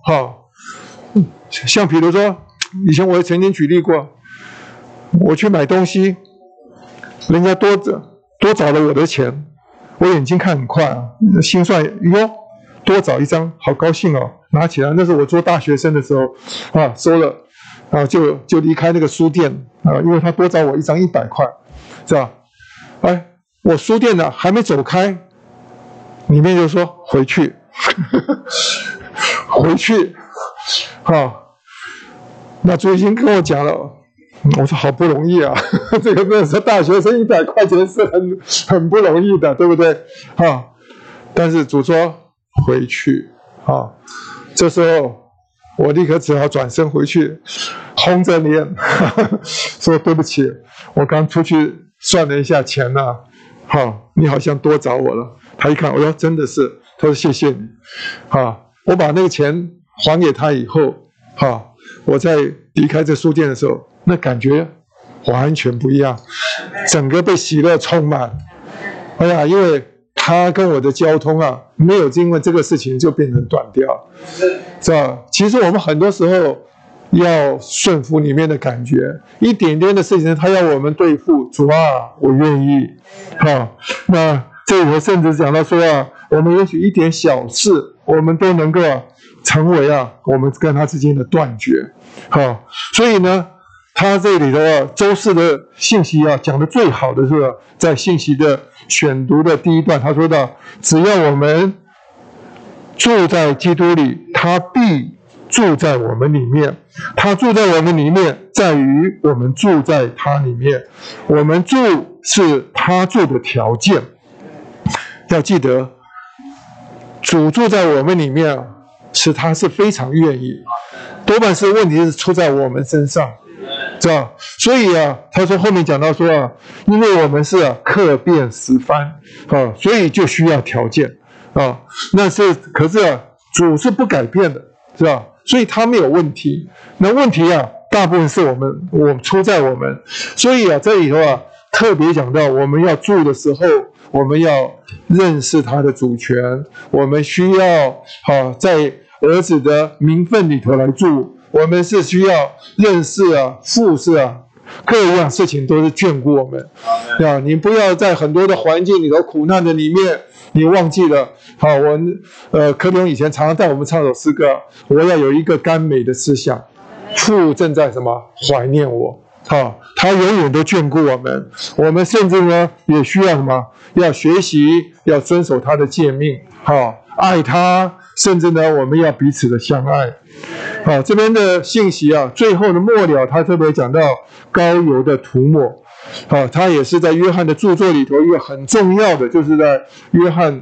像比如说以前我也曾经举例过，我去买东西，人家多找了我的钱，我眼睛看很快心算哟，多找一张，好高兴拿起来。那是我做大学生的时候收了就离开那个书店因为他多找我一张100块，是吧？我书店还没走开，里面就说回去回去那主已经跟我讲了，我说好不容易这个那时候大学生100块钱是很不容易的，对不对？但是主说回去这时候我立刻只好转身回去，红着脸说对不起，我刚出去算了一下钱你好像多找我了。他一看，我说真的是，他说谢谢你我把那个钱还给他以后我在离开这书店的时候，那感觉完全不一样，整个被喜乐充满。因为他跟我的交通没有因为这个事情就变成断掉，是吧？其实我们很多时候要顺服里面的感觉，一点点的事情他要我们对付，主啊，我愿意。那这里头甚至讲到说我们也许一点小事，我们都能够成为我们跟他之间的断绝。所以呢，他这里头周四的信息讲的最好的是在信息的选读的第一段，他说到，只要我们住在基督里，他必住在我们里面。他住在我们里面，在于我们住在他里面。我们住是他住的条件。要记得，主住在我们里面，他是非常愿意，多半是问题是出在我们身上，知道？所以他说后面讲到说因为我们是客变十番所以就需要条件可是主是不改变的，知道？所以他没有问题。那问题大部分是我出在我们，所以这里头特别讲到，我们要住的时候，我们要认识他的主权，我们需要在儿子的名分里头来住，我们是需要认识父是各样事情都是眷顾我们。你不要在很多的环境里头苦难的里面，你忘记了柯东以前常常带我们唱首诗歌，我要有一个甘美的思想，父正在什么怀念我。他永远都眷顾我们，我们甚至呢也需要什么？要学习，要遵守他的诫命，爱他，甚至呢我们要彼此的相爱。这边的信息最后的末了，他特别讲到膏油的涂抹。他也是在约翰的著作里头一个很重要的，就是在约翰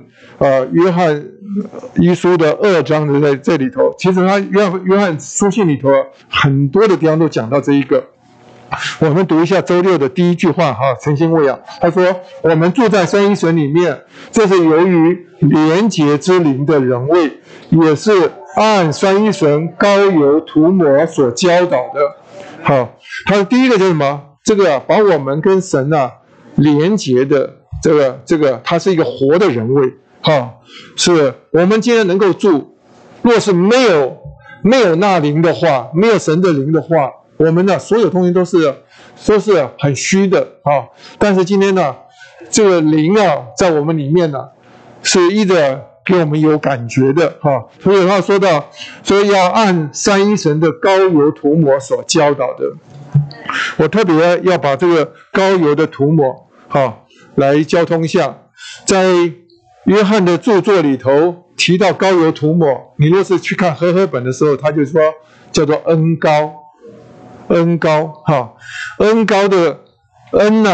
一书的2章的在这里头。其实他约翰书信里头很多的地方都讲到这一个。我们读一下周六的第一句话陈兴卫他说，我们住在三一神里面，这是由于连结之灵的人位，也是按三一神膏油涂抹所教导的。他的第一个就是什么？这个把我们跟神连结的这个它是一个活的人位。是我们今天能够住，若是没有那灵的话，没有神的灵的话，我们的所有东西都是很虚的但是今天这个灵在我们里面是一直给我们有感觉的所以他说到，所以要按三一神的膏油涂抹所教导的。我特别要把这个膏油的涂抹来交通一下，在约翰的著作里头提到膏油涂抹，你若是去看和合本的时候，他就说叫做恩膏。恩膏的恩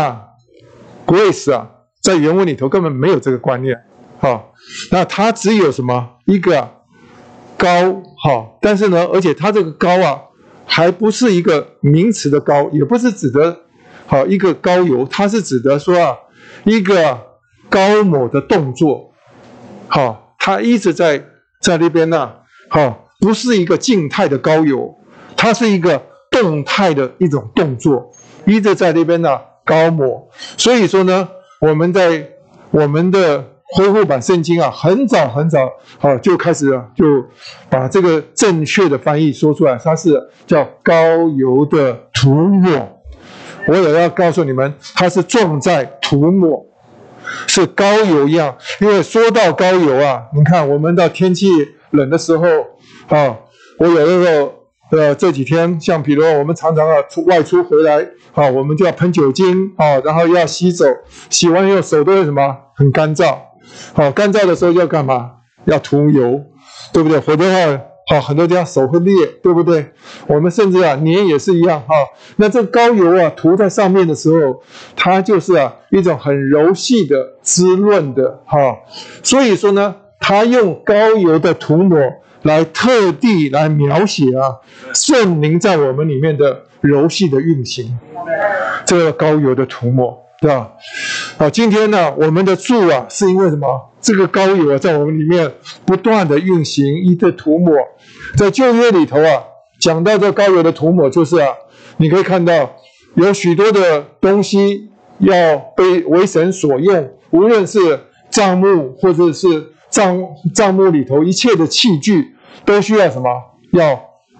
grace在原文里头根本没有这个观念那它只有什么一个膏但是呢，而且它这个膏还不是一个名词的膏，也不是指的一个膏油，它是指的说一个膏抹的动作它一直在那边不是一个静态的膏油，它是一个动态的一种动作，一直在那边膏抹。所以说呢，我们在我们的恢复版圣经很早就开始就把这个正确的翻译说出来，它是叫膏油的涂抹。我也要告诉你们，它是重在涂抹，是膏油一样。因为说到膏油你看我们到天气冷的时候我有的时候这几天像比如我们常常外出回来我们就要喷酒精然后要洗手，洗完以后手都会什么很干燥干燥的时候要干嘛？要涂油，对不对？否则的话很多地方手会裂，对不对？我们甚至黏也是一样那这膏油涂在上面的时候，它就是一种很柔细的滋润的所以说呢，它用膏油的涂抹来特地来描写圣灵在我们里面的柔细的运行，这个膏油的涂抹，对吧？今天呢，我们的住是因为什么？这个膏油在我们里面不断的运行，一直涂抹。在旧约里头讲到这膏油的涂抹，就是你可以看到有许多的东西要被为神所用，无论是帐幕或者是帐幕里头一切的器具，都需要什么？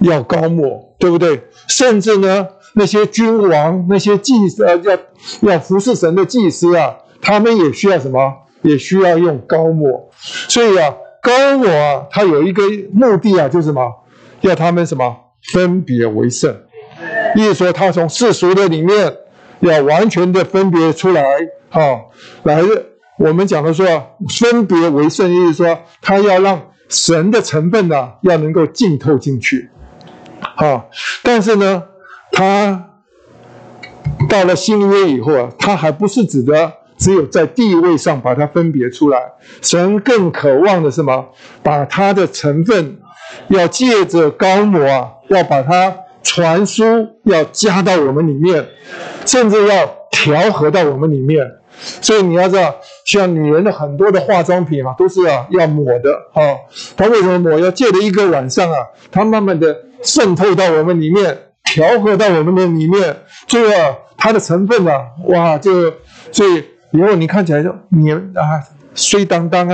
要膏抹，对不对？甚至呢，那些君王、那些祭司要服侍神的祭司啊，他们也需要什么？也需要用膏抹。所以啊，膏抹啊，它有一个目的啊，就是什么？要他们什么？分别为圣。意思说，他从世俗的里面要完全的分别出来，来我们讲的说分别为圣，意思说他要让神的成分呢，要能够浸透进去，但是呢，他到了新约以后啊，他还不是只有在地位上把它分别出来，神更渴望的是什么？把它的成分要借着膏抹啊，要把它传输，要加到我们里面，甚至要调和到我们里面。所以你要知道，像女人的很多的化妆品啊，都是要抹的它为什么抹？要借着一个晚上啊，它慢慢的渗透到我们里面，调和到我们的里面，最后它的成分啊，哇，所以以后你看起来就你水当当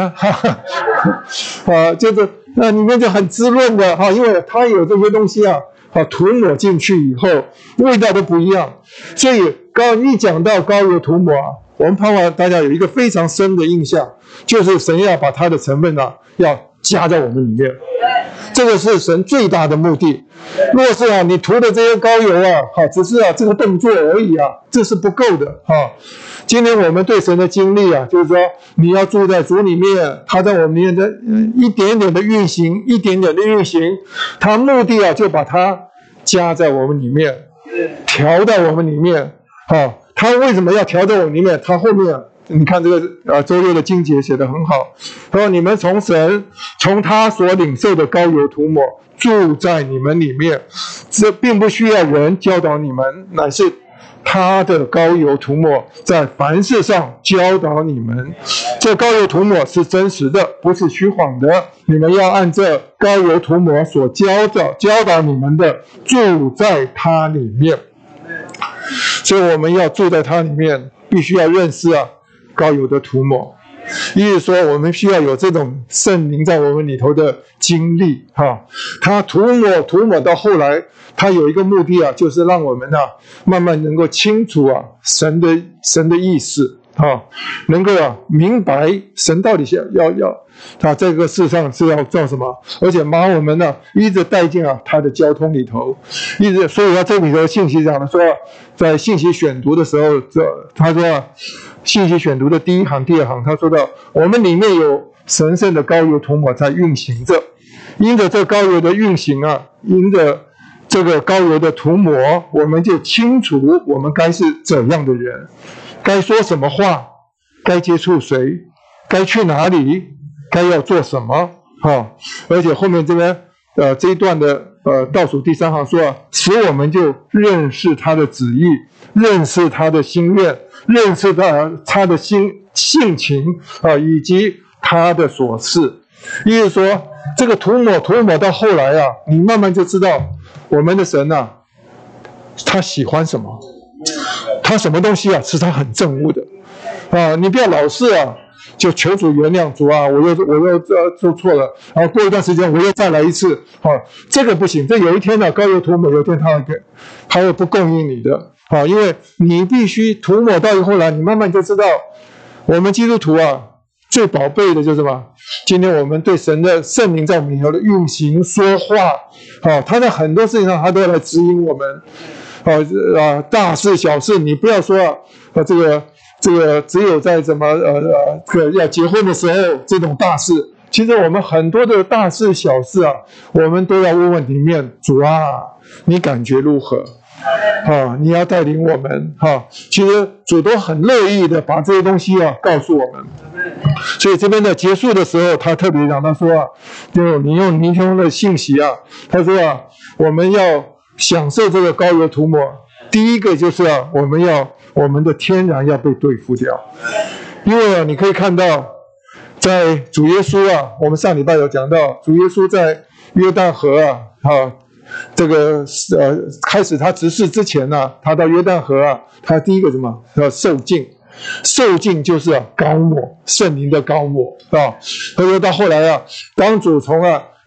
就是那里面就很滋润的因为它有这些东西涂抹进去以后，味道都不一样。所以一讲到膏油涂抹我们盼望大家有一个非常深的印象，就是神要把它的成分要加在我们里面，这个是神最大的目的。若是你涂的这些膏油只是这个动作而已这是不够的今天我们对神的经历就是说你要住在主里面，他在我们里面的一点点的运行，一点点的运行，他目的就把它加在我们里面，调到我们里面他为什么要调到我们里面？他后面你看这个周六的经节写得很好，他说你们从他所领受的膏油涂抹住在你们里面，这并不需要人教导你们，乃是他的膏油涂抹在凡事上教导你们。这膏油涂抹是真实的，不是虚谎的。你们要按这膏油涂抹所教导你们的，住在他里面。所以我们要住在他里面，必须要认识膏油的涂抹。意思说我们需要有这种圣灵在我们里头的经历他涂抹到后来，他有一个目的就是让我们慢慢能够清楚神的意思能够明白神到底要这个世上是要做什么，而且把我们一直带进他的交通里头，所以这里的信息讲的说，在信息选读的时候，他说信息选读的第一行第二行，他说到我们里面有神圣的膏油涂抹在运行着，因着这膏油的运行因着这个膏油的涂抹，我们就清楚我们该是怎样的人，该说什么话，该接触谁，该去哪里，该要做什么而且后面这边这一段的倒数第三行说使我们就认识他的旨意，认识他的心愿，认识他的性情以及他的所事。意思说这个涂抹到后来你慢慢就知道我们的神他喜欢什么，他什么东西是他很憎恶的你不要老是就求主原谅主我又做错了，然后过一段时间我又再来一次这个不行，这有一天膏油涂抹，有一天他会不供应你的因为你必须涂抹到以后来，你慢慢就知道我们基督徒最宝贝的就是什么？今天我们对神的圣灵在我们里头的运行说话他在很多事情上他都要来指引我们大事小事，你不要说这个只有在要结婚的时候这种大事，其实我们很多的大事小事我们都要问里面主你感觉如何你要带领我们其实主都很乐意的把这些东西告诉我们。所以这边的结束的时候，他特别讲他说就你用尼兄的信息他说我们要享受这个膏油涂抹，第一个就是我们的天然要被对付掉。因为你可以看到在主耶稣我们上礼拜有讲到主耶稣在约旦河这个开始他执事之前他到约旦河他第一个什么要受浸，受浸就是膏抹，圣灵的膏抹他说到后来当主从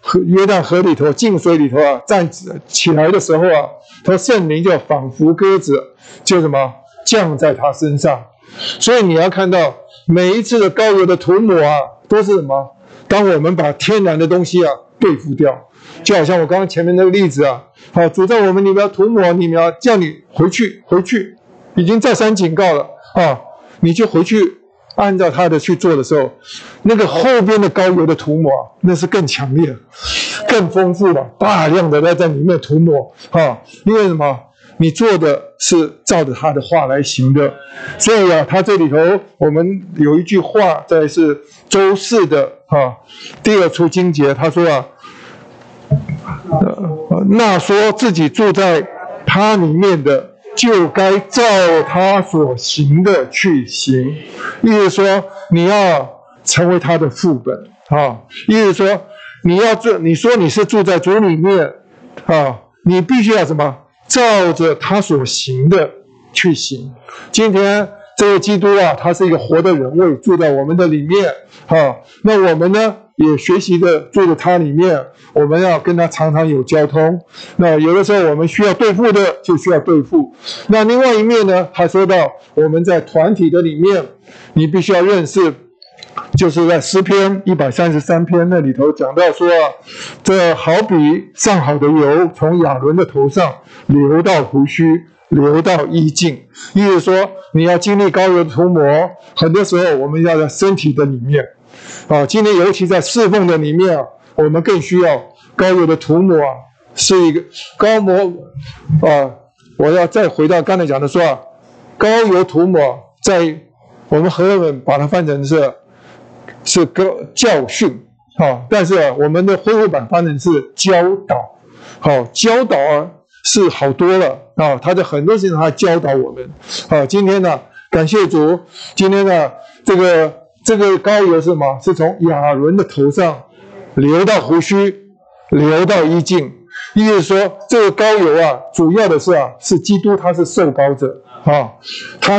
约旦河里头净水里头啊站起来的时候啊，他圣灵就仿佛鸽子就什么降在他身上。所以你要看到每一次的膏油的涂抹啊，都是什么？当我们把天然的东西啊对付掉，就好像我刚刚前面那个例子啊，好，主在我们里面要涂抹，你们要叫你回去，已经再三警告了啊，你就回去按照他的去做的时候，那个后边的膏油的涂抹啊，那是更强烈、更丰富的，大量的在里面涂抹啊，因为什么？你做的是照着他的话来行的，所以啊，他这里头我们有一句话，在是周四的第二处经节，他说啊，那说自己住在他里面的，就该照他所行的去行。意思说，你要成为他的副本啊，意思说你说你是住在主里面啊，你必须要什么？照着他所行的去行。今天这个基督啊，他是一个活的人位，住在我们的里面啊。那我们呢，也学习的住在他里面，我们要跟他常常有交通。那有的时候我们需要对付的，就需要对付。那另外一面呢，他说到我们在团体的里面，你必须要认识。就是在诗篇133篇那里头讲到说啊，这好比上好的油从亚伦的头上流到胡须，流到衣襟。意思说，你要经历膏油的涂抹，很多时候我们要在身体的里面啊，今天尤其在侍奉的里面啊，我们更需要膏油的涂抹啊，是一个膏抹啊。我要再回到刚才讲的说啊，膏油涂抹在我们和文把它翻成是个教训但是我们的恢复版翻成是教导教导是好多了他在很多事情他教导我们今天呢，感谢主，今天呢这个膏油是什么？是从亚伦的头上流到胡须，流到衣襟。意思说，这个膏油啊，主要的是基督，他是受膏者他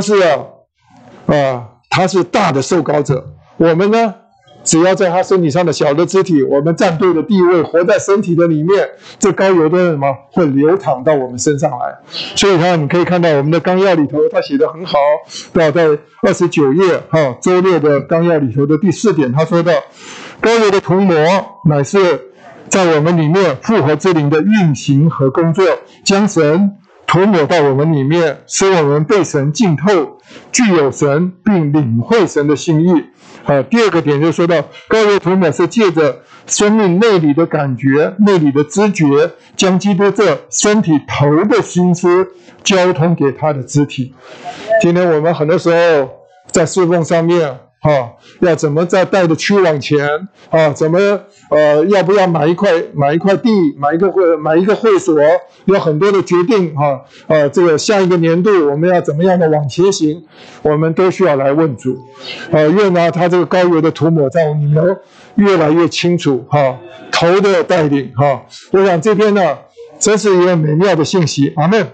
是大的受膏者。我们呢，只要在他身体上的小的肢体，我们站对的地位，活在身体的里面，这膏油都是什么？会流淌到我们身上来。所以你可以看到我们的纲要里头，他写得很好，在29页周六的纲要里头的第4点，他说到膏油的涂抹乃是在我们里面复活之灵的运行和工作，将神涂抹到我们里面，使我们被神浸透，具有神并领会神的心意。第二个点就说到膏油涂抹是借着生命内里的感觉、内里的知觉，将基督这身体头的心思交通给他的肢体。今天我们很多时候在侍奉上面要怎么再带着区往前怎么要不要买一块地，买一个会所，有很多的决定这个下一个年度我们要怎么样的往前行，我们都需要来问主愿他这个膏油的涂抹在我们里面越来越清楚头的带领我想这篇呢真是一个美妙的信息。阿们。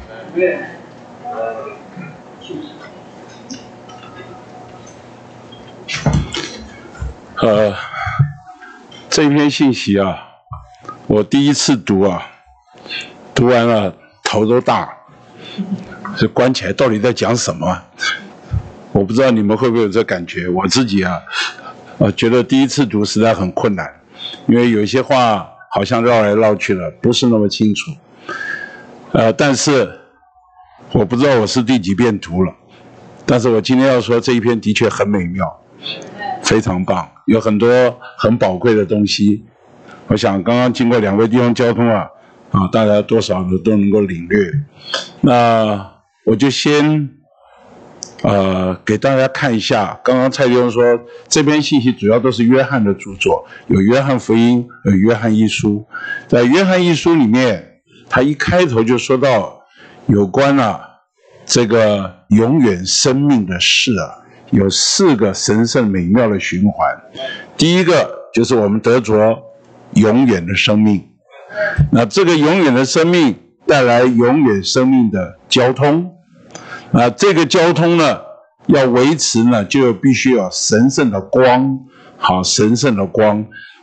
这篇信息啊，我第一次读读完了头都大，是关起来到底在讲什么？我不知道你们会不会有这感觉。我自己觉得第一次读实在很困难，因为有一些话好像绕来绕去了，不是那么清楚。但是我不知道我是第几遍读了，但是我今天要说这一篇的确很美妙。非常棒，有很多很宝贵的东西。我想刚刚经过2位弟兄交通大家多少都能够领略。那我就先给大家看一下，刚刚蔡弟兄说这篇信息主要都是约翰的著作，有约翰福音，有约翰一书。在约翰一书里面，他一开头就说到有关这个永远生命的事有4个神圣美妙的循环。第一个就是我们得着永远的生命，那这个永远的生命带来永远生命的交通，那这个交通呢要维持呢，就必须有神圣的光，神圣的光。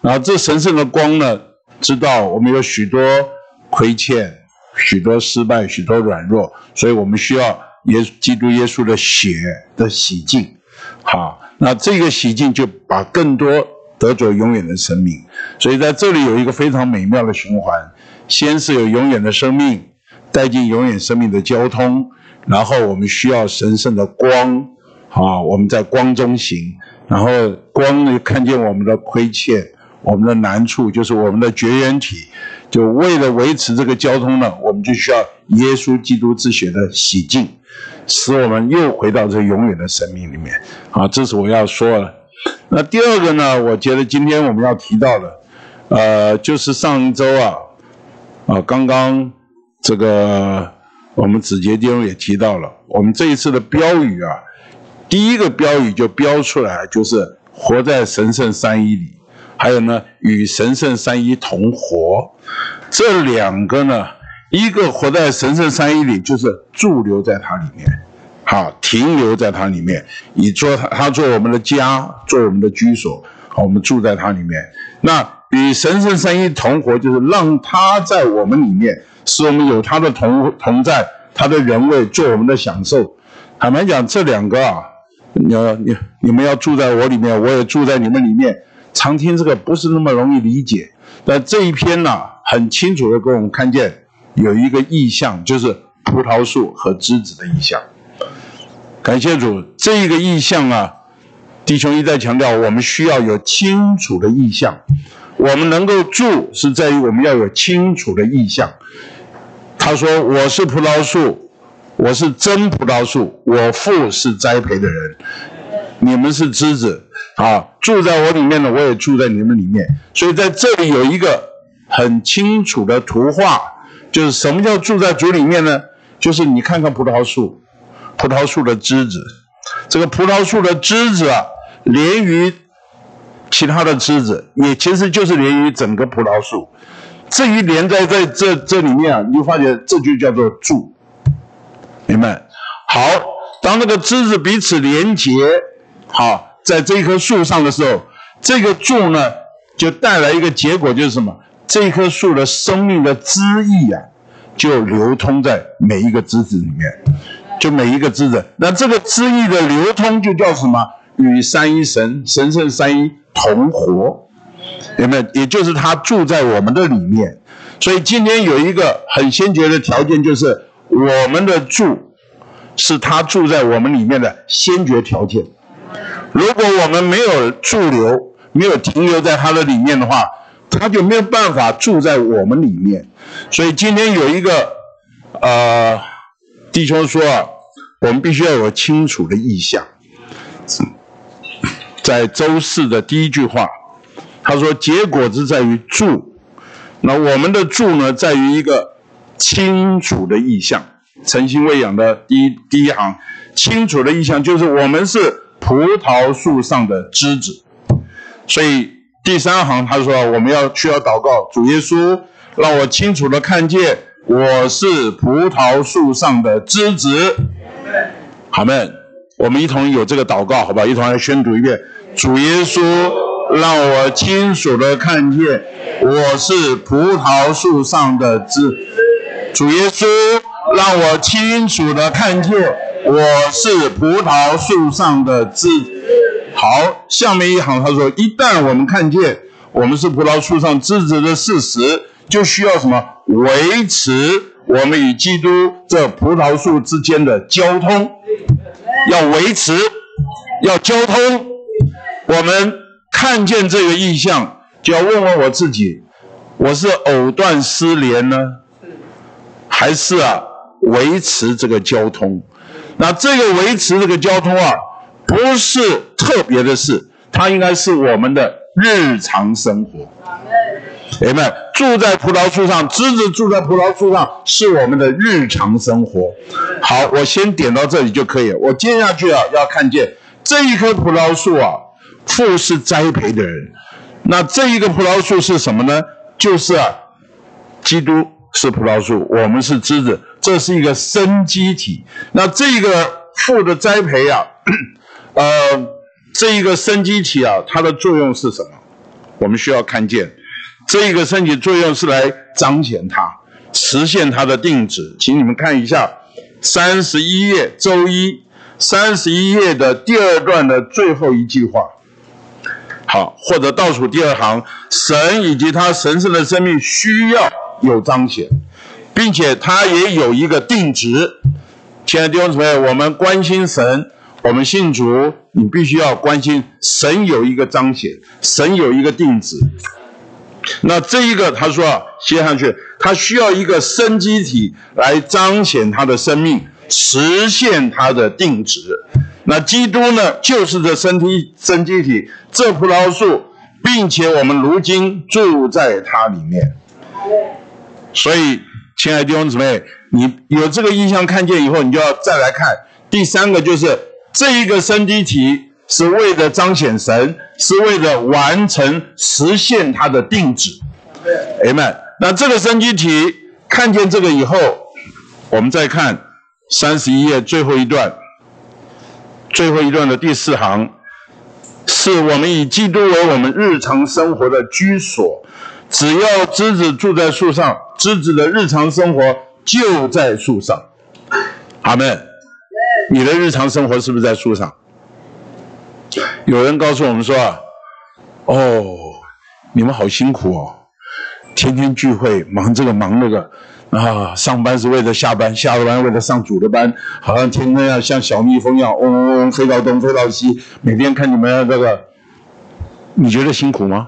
然后这神圣的光呢，知道我们有许多亏欠、许多失败、许多软弱，所以我们需要基督耶稣的血的洗净。好，那这个洗净就把更多得着永远的生命。所以在这里有一个非常美妙的循环，先是有永远的生命带进永远生命的交通，然后我们需要神圣的光，我们在光中行，然后光呢看见我们的亏欠，我们的难处，就是我们的绝缘体，就为了维持这个交通呢，我们就需要耶稣基督之血的洗净，使我们又回到这永远的生命里面。好，这是我要说的。那第二个呢，我觉得今天我们要提到的，就是上一周刚刚这个我们子杰弟兄也提到了，我们这一次的标语第一个标语就标出来，就是活在神圣三一里，还有呢与神圣三一同活。这两个呢，一个活在神圣三一里，就是驻留在它里面，停留在它里面，以它做我们的家，做我们的居所，我们住在它里面。那与神圣三一同活，就是让它在我们里面，使我们有它的同在，它的人位做我们的享受。坦白讲，这两个你们要住在我里面，我也住在你们里面，常听这个不是那么容易理解。但这一篇很清楚的给我们看见有一个意象，就是葡萄树和枝子的意象。感谢主，这一个意象弟兄一再强调，我们需要有清楚的意象。我们能够住是在于我们要有清楚的意象。他说，我是葡萄树，我是真葡萄树，我父是栽培的人，你们是枝子，住在我里面的，我也住在你们里面。所以在这里有一个很清楚的图画，就是什么叫住在主里面呢？就是你看看葡萄树的枝子，这个葡萄树的枝子连于其他的枝子，也其实就是连于整个葡萄树。至于连在这里面你就发觉这就叫做住，明白？好，当那个枝子彼此连结，在这棵树上的时候，这个住呢就带来一个结果，就是什么？这棵树的生命的汁液就流通在每一个枝子里面，就每一个枝子。那这个汁液的流通就叫什么？与三一神圣三一同活，有没有？也就是他住在我们的里面。所以今天有一个很先决的条件，就是我们的住是他住在我们里面的先决条件。如果我们没有驻留，没有停留在他的里面的话，他就没有办法住在我们里面。所以今天有一个弟兄说我们必须要有清楚的意象。在周四的第一句话，他说结果子在于住，那我们的住呢，在于一个清楚的意象。诚心喂养的第一行，清楚的意象就是我们是葡萄树上的枝子。所以第三行他说我们需要祷告，主耶稣让我清楚的看见我是葡萄树上的枝子。好们，我们一同有这个祷告，好吧？一同来宣读一遍。主耶稣让我清楚的看见我是葡萄树上的枝。主耶稣让我清楚的看见我是葡萄树上的枝。好，下面一行他说，一旦我们看见我们是葡萄树上枝子的事实，就需要什么？维持我们与基督这葡萄树之间的交通，要维持，要交通。我们看见这个意象，就要问问我自己，我是藕断丝连呢，还是维持这个交通？那这个维持这个交通不是特别的事，它应该是我们的日常生活。阿们。住在葡萄树上，枝子住在葡萄树上，是我们的日常生活。好，我先点到这里就可以了。我接下去要看见这一棵葡萄树父是栽培的人。那这一个葡萄树是什么呢？就是基督是葡萄树，我们是枝子，这是一个生机体。那这个父的栽培这一个生机体它的作用是什么？ 我们需要看见这个身体作用是来彰显它，实现它的定旨。请你们看一下31页周一31页的第二段的最后一句话。好，或者倒数第二行，神以及他神圣的生命需要有彰显，并且他也有一个定旨。亲爱的弟兄姊妹，我们关心神，我们信主，你必须要关心神有一个彰显，神有一个定旨。那这一个他说接上去，他需要一个生机体来彰显他的生命，实现他的定旨。那基督呢，就是这生机体，这葡萄树，并且我们如今住在它里面。所以亲爱的弟兄姊妹，你有这个意象看见以后，你就要再来看第三个，就是这一个生机体是为了彰显神，是为了完成实现它的定旨。Amen。那这个生机体看见这个以后，我们再看31页最后一段的第4行，是我们以基督为我们日常生活的居所。只要枝子住在树上，枝子的日常生活就在树上。阿们。你的日常生活是不是在树上？有人告诉我们说你们好辛苦哦，天天聚会，忙这个忙那个啊，上班是为了下班，下了班为了上主的班，好像天天要像小蜜蜂一样嗡嗡嗡飞到东飞到西，每天看你们这个，你觉得辛苦吗？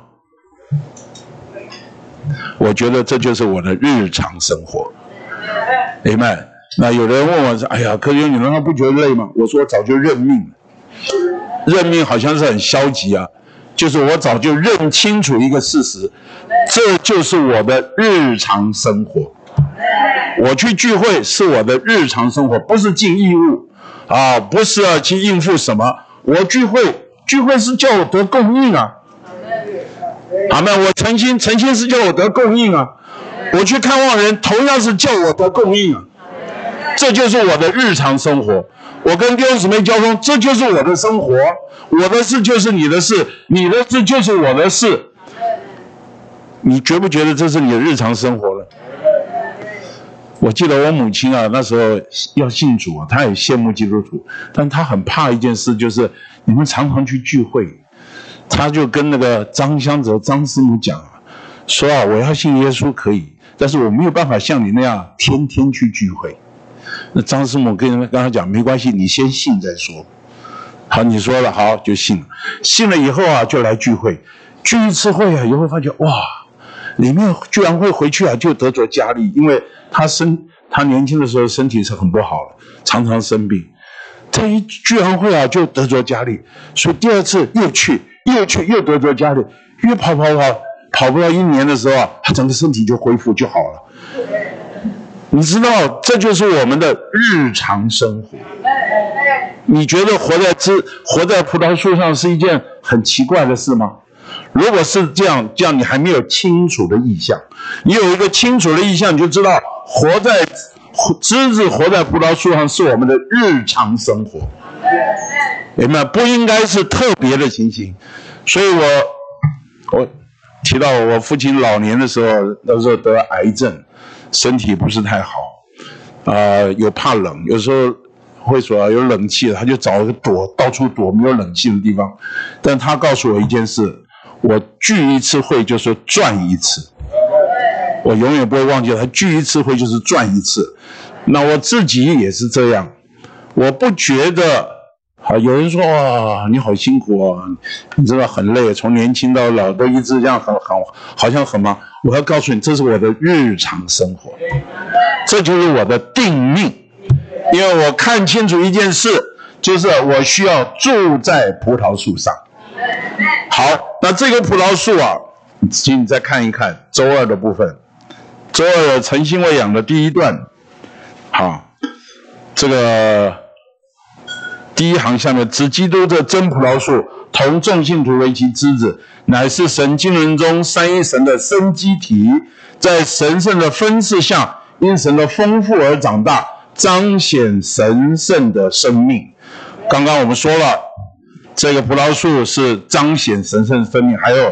我觉得这就是我的日常生活。Amen。那有人问我说：“哎呀，柯兄，你难道不觉得累吗？”我说：“我早就认命了。”认命好像是很消极啊，就是我早就认清楚一个事实，这就是我的日常生活。我去聚会是我的日常生活，不是尽义务啊，不是要去应付什么。我聚会是叫我得供应啊。阿们，我诚心是叫我得供应啊。我去看望人，同样是叫我得供应啊。这就是我的日常生活。我跟弟兄姊妹交通，这就是我的生活。我的事就是你的事，你的事就是我的事。你觉不觉得这是你的日常生活了？我记得我母亲啊，那时候要信主啊，她也羡慕基督徒，但她很怕一件事，就是你们常常去聚会。她就跟那个张香泽张师母讲说我要信耶稣可以，但是我没有办法像你那样天天去聚会。那张师母跟他讲，没关系，你先信再说。好，你说了，好，就信了。信了以后就来聚会，聚一次会以后发觉里面居然会回去就得着加力，因为他年轻的时候身体是很不好了，常常生病。这一聚完会就得着加力，所以第二次又去又得着加力，越跑不到1年的时候他整个身体就恢复就好了。你知道这就是我们的日常生活。你觉得活在葡萄树上是一件很奇怪的事吗？如果是这样你还没有清楚的意象。你有一个清楚的意象，你就知道枝子活在葡萄树上是我们的日常生活。明白？不应该是特别的情形。所以我提到我父亲老年的时候，那时候得癌症，身体不是太好，有怕冷，有时候会说有冷气，他就找一个到处躲没有冷气的地方。但他告诉我一件事，我聚一次会就是赚一次，我永远不会忘记他聚一次会就是赚一次。那我自己也是这样，我不觉得有人说你好辛苦你知道很累，从年轻到老都一直这样好像很忙。我要告诉你，这是我的日常生活，这就是我的定命。因为我看清楚一件事，就是我需要住在葡萄树上。好，那这个葡萄树请你再看一看周二的部分，周二的诚心喂养的第一段。好，这个第一行下面，指基督这真葡萄树，同众信徒为其枝子，乃是神经纶中三一神的生机体，在神圣的分赐下，因神的丰富而长大，彰显神圣的生命。刚刚我们说了，这个葡萄树是彰显神圣的生命，还有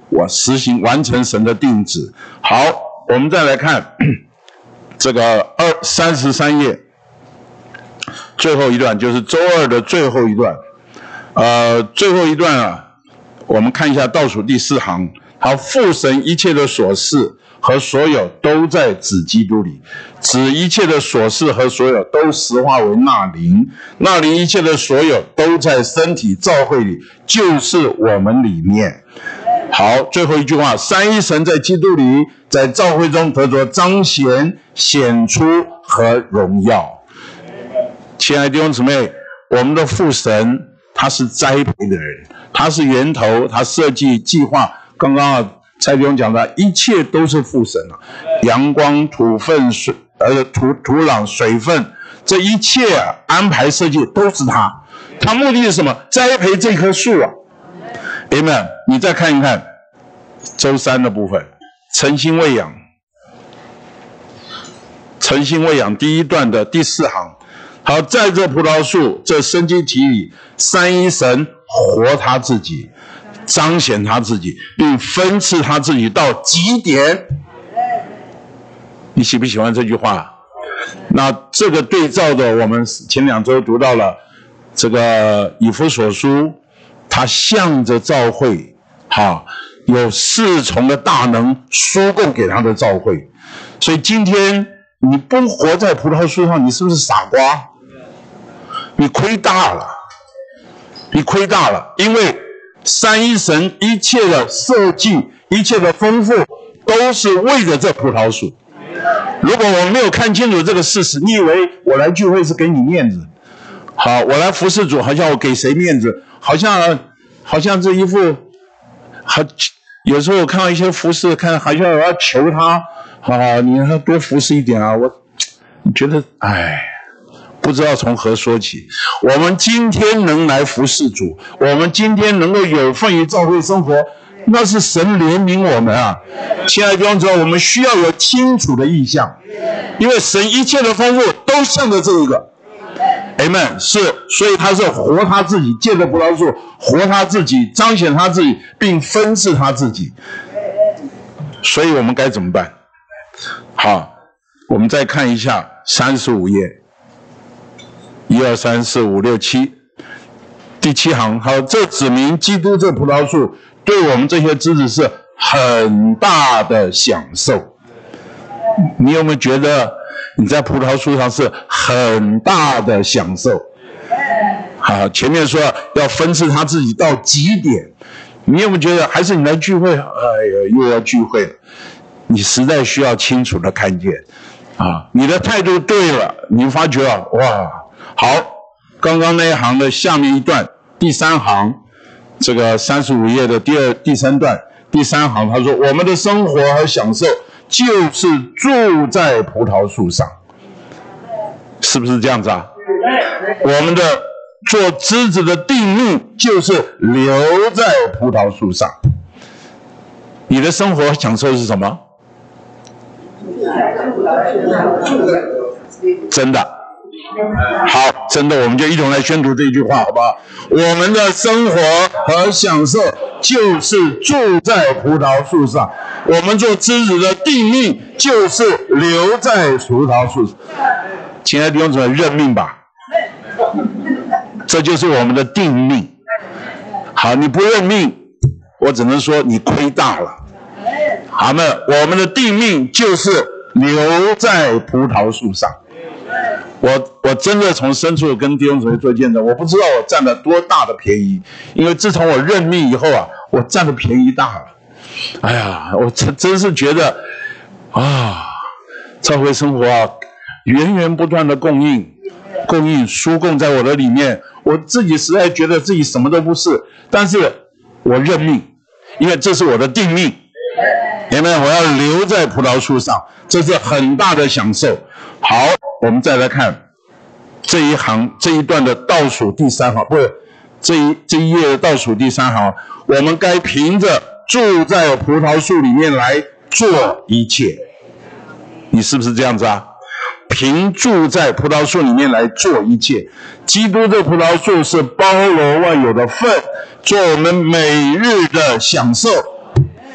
我实行完成神的定旨。好，我们再来看这个33页最后一段，就是周二的最后一段。最后一段啊，我们看一下倒数第4行，好，父神一切的所事和所有都在子基督里，子一切的所事和所有都实化为那灵，那灵一切的所有都在身体教会里，就是我们里面。好，最后一句话，三一神在基督里，在教会中得着彰显、显出和荣耀。亲爱的弟兄姊妹，我们的父神他是栽培的人，他是源头，他设计计划。刚刚蔡弟兄讲的一切都是父神啊，阳光、土分、土壤、水分，这一切安排设计都是他。他目的是什么？栽培这棵树啊。Amen。你再看一看周3的部分，诚心喂养。诚心喂养第一段的第4行。好，在这葡萄树这生机体里，三一神活他自己，彰显他自己，并分赐他自己到极点。你喜不喜欢这句话？那这个对照的，我们前2周读到了这个以弗所书，他向着教会，有4重的大能输供给他的教会。所以今天你不活在葡萄树上，你是不是傻瓜？你亏大了，你亏大了，因为三一神一切的设计，一切的丰富，都是为了这葡萄树。如果我没有看清楚这个事实，你以为我来聚会是给你面子？好，我来服侍主，好像我给谁面子？好像这一副，有时候我看到一些服侍，看好像我要求他，你让他多服侍一点啊！你觉得，不知道从何说起。我们今天能来服侍主，我们今天能够有份于教会生活，那是神怜悯我们啊！亲爱的弟兄姊妹，我们需要有清楚的意向，因为神一切的丰富都向着这一个。Amen。是，所以他是活他自己，借着葡萄树活他自己，彰显他自己，并分赐他自己。所以我们该怎么办？好，我们再看一下35页。1、2、3、4、5、6、7，第7行。好，这指明基督这葡萄树对我们这些枝子是很大的享受。你有没有觉得你在葡萄树上是很大的享受？好，前面说要分赐他自己到极点，你有没有觉得还是你来聚会？又要聚会了。你实在需要清楚的看见你的态度对了，你发觉哇！好，刚刚那一行的下面一段，第3行，这个35页的第3段，第3行，他说我们的生活和享受就是住在葡萄树上，是不是这样子啊？我们的做枝子的定命就是留在葡萄树上。你的生活享受是什么？真的。好，真的，我们就一同来宣读这句话，好不好？我们的生活和享受就是住在葡萄树上，我们做枝子的定命就是留在葡萄树上。亲爱的弟兄姊妹，认命吧，这就是我们的定命。好，你不认命，我只能说你亏大了。好们，我们的定命就是留在葡萄树上。我真的从深处跟弟兄姊妹做见证，我不知道我占了多大的便宜，因为自从我认命以后我占的便宜大了。我真是觉得教会生活源源不断的供应输供在我的里面，我自己实在觉得自己什么都不是，但是我认命，因为这是我的定命。因为我要留在葡萄树上，这是很大的享受。好，我们再来看这一段的倒数第3行，不是这一页的倒数第3行，我们该凭着住在葡萄树里面来做一切。你是不是这样子啊？凭住在葡萄树里面来做一切。基督的葡萄树是包罗万有的份，做我们每日的享受。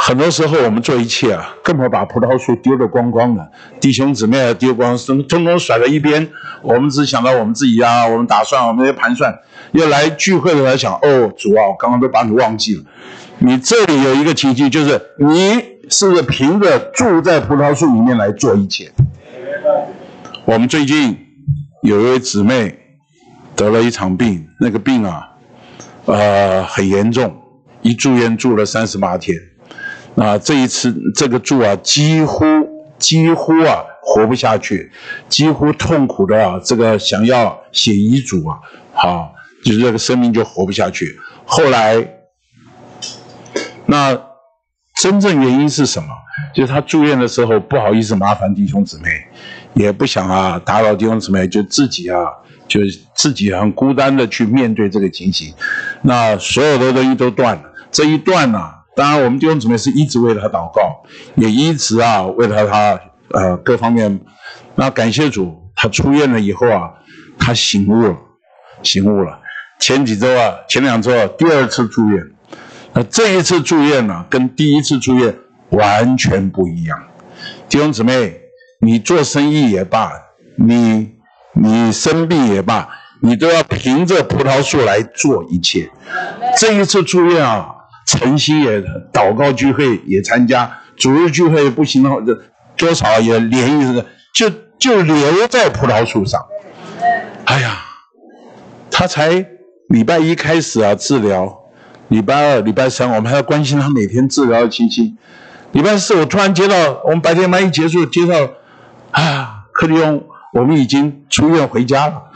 很多时候我们做一切啊，根本把葡萄树丢得光光的，弟兄姊妹丢光，通通甩到一边。我们只想到我们自己啊，我们打算，我们盘算，要来聚会的时候想，哦，主啊，我刚刚都把你忘记了。你这里有一个情境，就是你是不是凭着住在葡萄树里面来做一切？我们最近有一位姊妹得了一场病，那个病啊，很严重，一住院住了38天。这一次这个住啊，几乎啊活不下去，几乎痛苦的啊，这个想要写遗嘱啊，就是这个生命就活不下去。后来，那真正原因是什么？就是他住院的时候不好意思麻烦弟兄姊妹，也不想啊打扰弟兄姊妹，就自己很孤单的去面对这个情形。那所有的东西都断了，这一断呢，当然我们弟兄姊妹是一直为他祷告，也一直啊为了他各方面。那感谢主，他出院了以后啊，他醒悟了。前2周啊，第2次住院。那这一次住院呢，跟第一次住院完全不一样。弟兄姊妹，你做生意也罢，你生病也罢，你都要凭着葡萄树来做一切。这一次住院啊，晨曦也祷告聚会也参加，主日聚会不行的话，多少也连一次，就留在葡萄树上。哎呀，他才礼拜1开始啊治疗，礼拜2、礼拜3我们还要关心他每天治疗的情形。礼拜4我突然接到，我们白天班一结束接到，柯弟兄，我们已经出院回家了，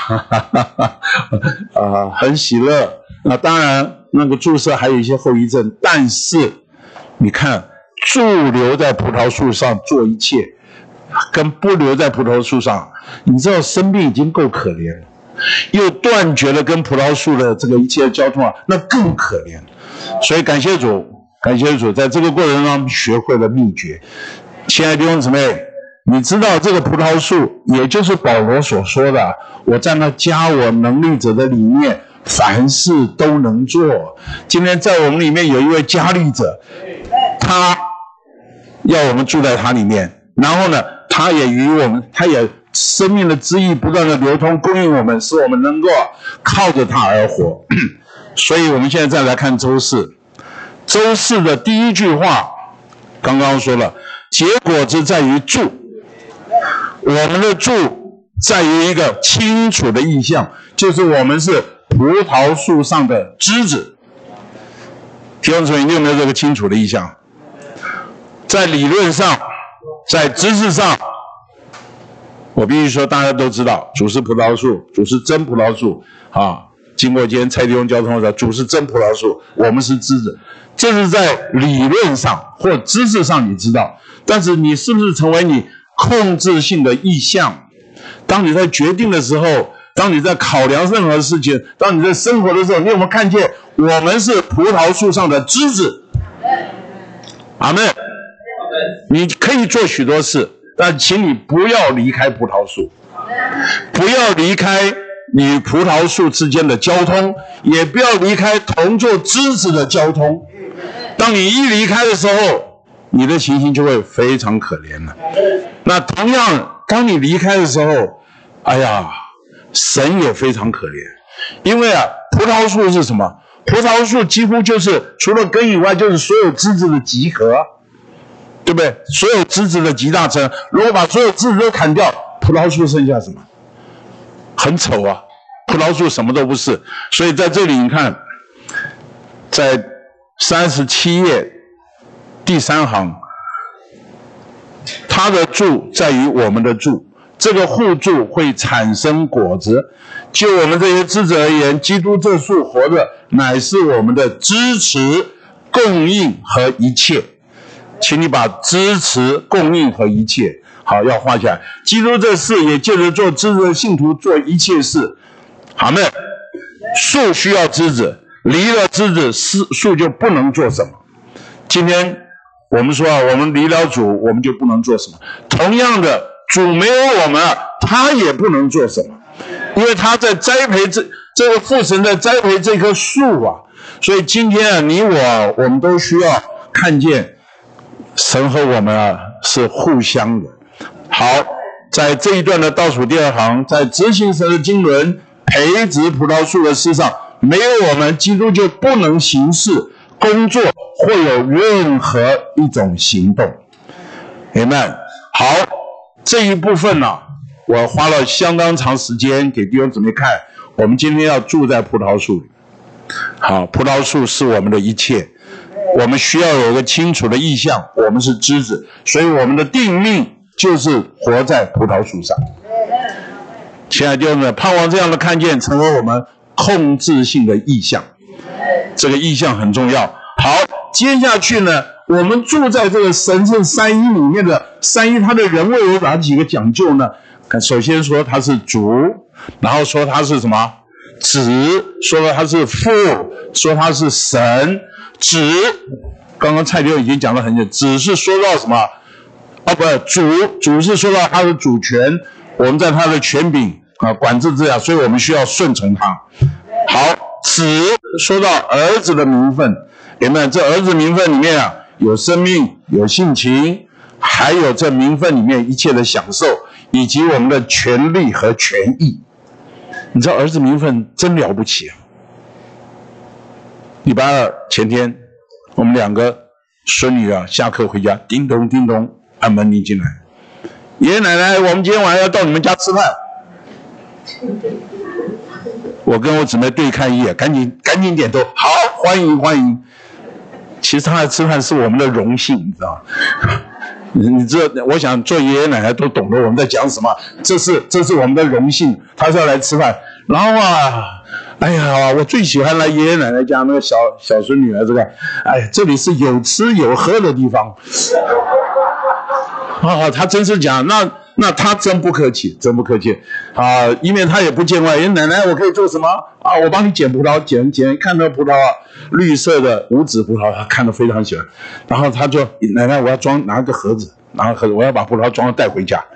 很喜乐。那当然，那个注射还有一些后遗症，但是你看，驻留在葡萄树上做一切，跟不留在葡萄树上，你知道生病已经够可怜了，又断绝了跟葡萄树的这个一切的交通啊，那更可怜。所以感谢主，在这个过程中学会了秘诀。亲爱的弟兄姊妹，你知道这个葡萄树，也就是保罗所说的，我在那加我能力者的里面，凡事都能做。今天在我们里面有一位加力者，他要我们住在他里面，然后呢，他也生命的汁液不断的流通，供应我们，使我们能够靠着他而活。所以我们现在再来看周四的第一句话，刚刚说了，结果之在于住。我们的住在于一个清楚的意象，就是我们是葡萄树上的枝子。弟兄姊妹，你有没有这个清楚的意象？在理论上，在知识上，我必须说大家都知道，主是葡萄树，主是真葡萄树啊。经过今天蔡弟兄交通的时候，主是真葡萄树，我们是枝子。这是在理论上或知识上你知道，但是你是不是成为你控制性的意向？当你在决定的时候，当你在考量任何事情，当你在生活的时候，你有没有看见我们是葡萄树上的枝子？阿们。你可以做许多事，但请你不要离开葡萄树，不要离开与葡萄树之间的交通，也不要离开同做枝子的交通。当你一离开的时候，你的情形就会非常可怜了。那同样，当你离开的时候，哎呀，神也非常可怜。因为葡萄树是什么？葡萄树几乎就是除了根以外，就是所有枝子的集合，对不对？所有枝子的集大成。如果把所有枝子都砍掉，葡萄树剩下什么？很丑啊，葡萄树什么都不是。所以在这里你看，在37页第3行，它的住在于我们的住，这个互助会产生果子。就我们这些枝子而言，基督这树活着，乃是我们的支持、供应和一切。请你把支持、供应和一切好要画下来。基督这事也借着做枝子的信徒做一切事。好们，树需要枝子，离了枝子，树就不能做什么。今天我们说我们离了主，我们就不能做什么。同样的，主没有我们他也不能做什么，因为他在栽培这个父神在栽培这棵树啊。所以今天你我们都需要看见神和我们啊是互相的。好，在这一段的倒数第2行，在执行神的经纶培植葡萄树的事上，没有我们，基督就不能行事、工作或有任何一种行动。Amen。好，这一部分呢，我花了相当长时间给弟兄姊妹看。我们今天要住在葡萄树里。好，葡萄树是我们的一切，我们需要有一个清楚的意象，我们是枝子，所以我们的定命就是活在葡萄树上。亲爱的弟兄们，盼望这样的看见成为我们控制性的意象，这个意象很重要。好，接下去呢，我们住在这个神圣三一里面的三一，它的人位有哪几个讲究呢？首先说它是主，然后说它是什么？子，说了它是父，说它是神。子，刚刚蔡弟已经讲得很清楚，子是说到什么？主是说到他的主权，我们在他的权柄管制之下，所以我们需要顺从他。好，子说到儿子的名分，有没有？这儿子名分里面啊，有生命，有性情，还有这名分里面一切的享受，以及我们的权利和权益。你知道儿子名分真了不起啊！礼拜二前天，我们2个孙女啊下课回家，叮咚叮咚按门铃进来，爷爷奶奶，我们今天晚上要到你们家吃饭。我跟我姊妹对看一眼，赶紧点头，好，欢迎欢迎。其实他来吃饭是我们的荣幸，你知道吗？你这，我想做爷爷奶奶都懂得我们在讲什么。这是我们的荣幸，他是要来吃饭。然后啊，哎呀，我最喜欢来爷爷奶奶家那个小孙女儿这个，哎，这里是有吃有喝的地方。他真是讲，那他真不客气，真不客气啊！因为他也不见外，奶奶我可以做什么啊？我帮你捡葡萄，捡，看到葡萄啊，绿色的无籽葡萄，他看得非常喜欢。然后他就奶奶，我要拿个盒子，拿个盒子，我要把葡萄装带回家。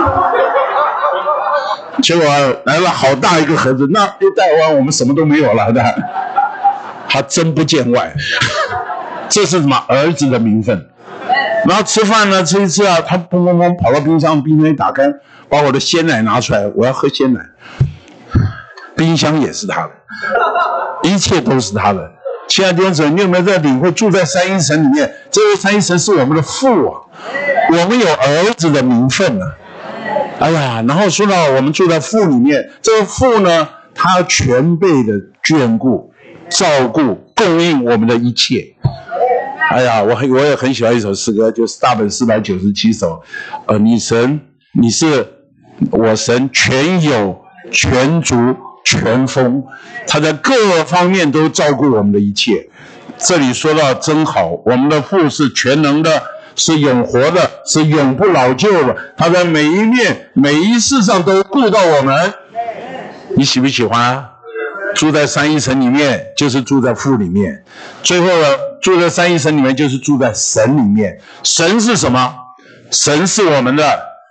结果来了好大一个盒子，那一带完我们什么都没有了。他真不见外，这是什么？儿子的名分。然后吃饭呢，吃一次啊，他砰砰砰跑到冰箱一打开，把我的鲜奶拿出来，我要喝鲜奶。冰箱也是他的，一切都是他的。亲爱的弟兄姊妹，你有没有在领会住在三一神里面？这位三一神是我们的父啊，我们有儿子的名分啊。哎呀，然后说到我们住在父里面，这个父呢，他全备的眷顾、照顾、供应我们的一切。哎呀，我也很喜欢一首诗歌，就是大本497首。你是我神，全有、全足、全丰，他在各方面都照顾我们的一切。这里说到真好，我们的父是全能的，是永活的，是永不老旧的，他在每一面、每一事上都顾到我们。你喜不喜欢啊？住在三一神里面，就是住在父里面。最后呢，住在三一神里面，就是住在神里面。神是什么？神是我们的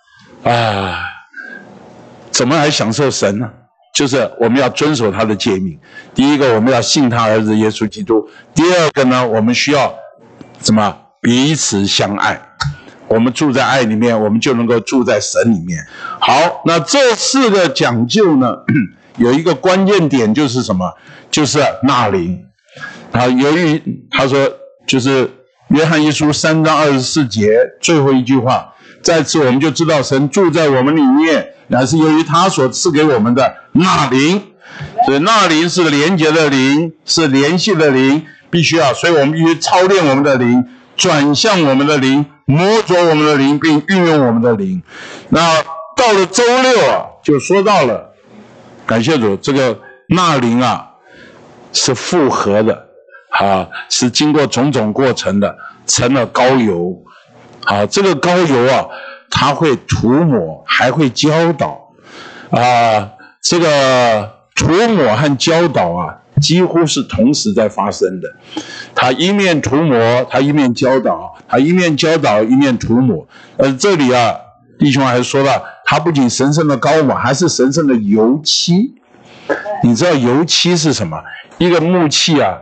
怎么来享受神呢？就是我们要遵守他的诫命。第一个，我们要信他儿子耶稣基督；第二个呢，我们需要什么？彼此相爱。我们住在爱里面，我们就能够住在神里面。好，那这4个讲究呢，有一个关键点就是什么？就是纳灵。由于他说，就是约翰一书3章24节最后一句话，在此我们就知道神住在我们里面，乃是由于他所赐给我们的纳灵。所以纳灵是连结的灵，是联系的灵，必须要，所以我们必须操练我们的灵，转向我们的灵，摸着我们的灵，并运用我们的灵。那到了周6啊，就说到了，感谢主，这个纳灵啊是复合的是经过种种过程的，成了膏油。这个膏油啊，它会涂抹，还会教导这个涂抹和教导啊，几乎是同时在发生的。他一面涂抹，他一面教导，他一面教导，一面涂抹。这里啊，弟兄还说到，他不仅神圣的膏抹，还是神圣的油漆。你知道油漆是什么？一个木器啊，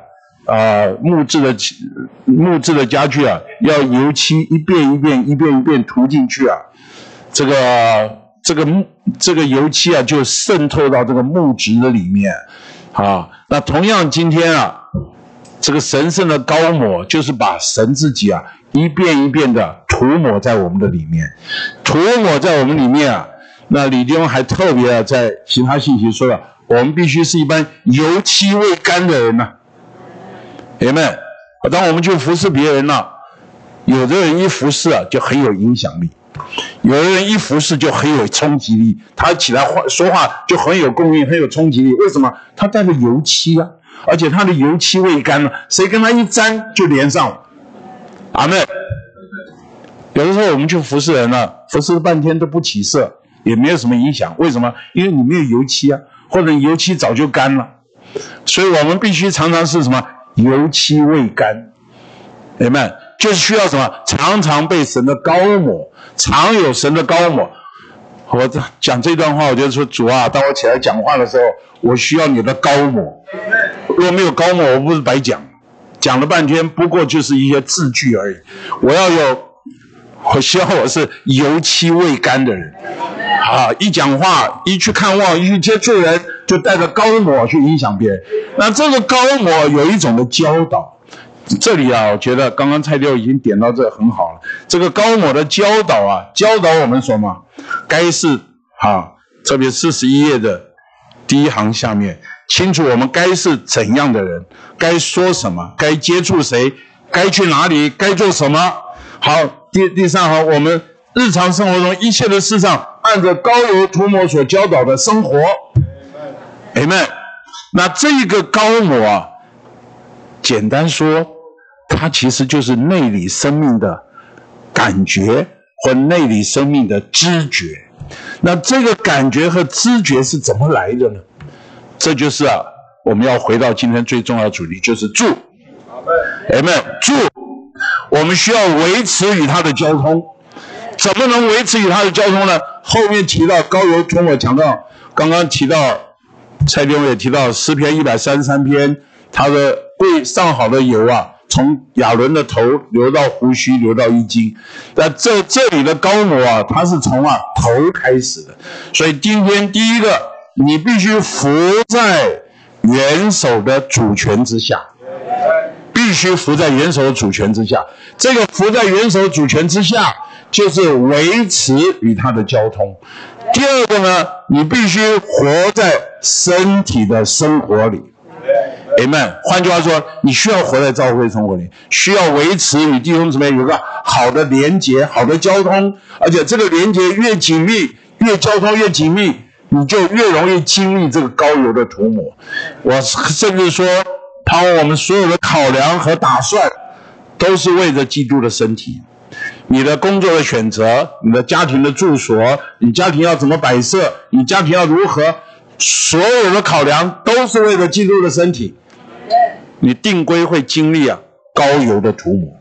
木质的家具啊，要油漆一遍一遍涂进去啊，这个油漆啊就渗透到这个木质的里面啊。那同样今天啊，这个神圣的膏抹就是把神自己啊一遍一遍的涂抹在我们的里面，涂抹在我们里面啊。那李弟兄还特别啊在其他信息说了，我们必须是一般油漆未干的人呐。Amen。当我们去服侍别人了，有的人一服侍啊就很有影响力，有的人一服侍就很有冲击力，他起来说话就很有共鸣，很有冲击力。为什么？他带着油漆啊，而且他的油漆未干了，谁跟他一沾就连上了。阿们。有的时候我们去服侍人了，服侍了半天都不起色，也没有什么影响。为什么？因为你没有油漆啊，或者油漆早就干了。所以我们必须常常是什么？油漆未干。Amen。就是需要什么？常常被神的膏抹，常有神的膏抹。我讲这段话，我就说主啊，当我起来讲话的时候，我需要你的膏抹。如果没有膏抹，我不是白讲，讲了半天，不过就是一些字句而已。我希望我是油漆未干的人啊！一讲话，一去看望，一去接触人，就带着膏抹去影响别人。那这个膏抹有一种的教导，这里啊，我觉得刚刚蔡六已经点到这很好了。这个膏抹的教导啊，教导我们什么？该是特别41页的第一行下面，清楚我们该是怎样的人，该说什么，该接触谁，该去哪里，该做什么。好，第三行，我们日常生活中一切的事上，按着膏油涂抹所教导的生活。Amen。那这个膏抹啊，简单说，它其实就是内里生命的感觉或内里生命的知觉。那这个感觉和知觉是怎么来的呢？这就是我们要回到今天最重要的主题，就是住。Amen。住。我们需要维持与他的交通。怎么能维持与他的交通呢？后面提到膏油涂抹，讲到刚刚提到蔡弟兄也提到诗篇133篇，他的贵上好的油啊，从亚伦的头流到胡须，流到衣襟。那这里的膏抹啊，它是从头开始的。所以今天第一个，你必须服在元首的主权之下。必须服在元首的主权之下。这个服在元首主权之下，就是维持与他的交通。第二个呢，你必须活在身体的生活里。Amen。换句话说，你需要活在教会生活里，需要维持与弟兄姊妹有个好的连结、好的交通，而且这个连结越紧密，越交通越紧密，你就越容易经历这个膏油的涂抹。我甚至说，盼望我们所有的考量和打算都是为着基督的身体。你的工作的选择，你的家庭的住所，你家庭要怎么摆设，你家庭要如何，所有的考量都是为了基督的身体。你定规会经历膏油的涂抹。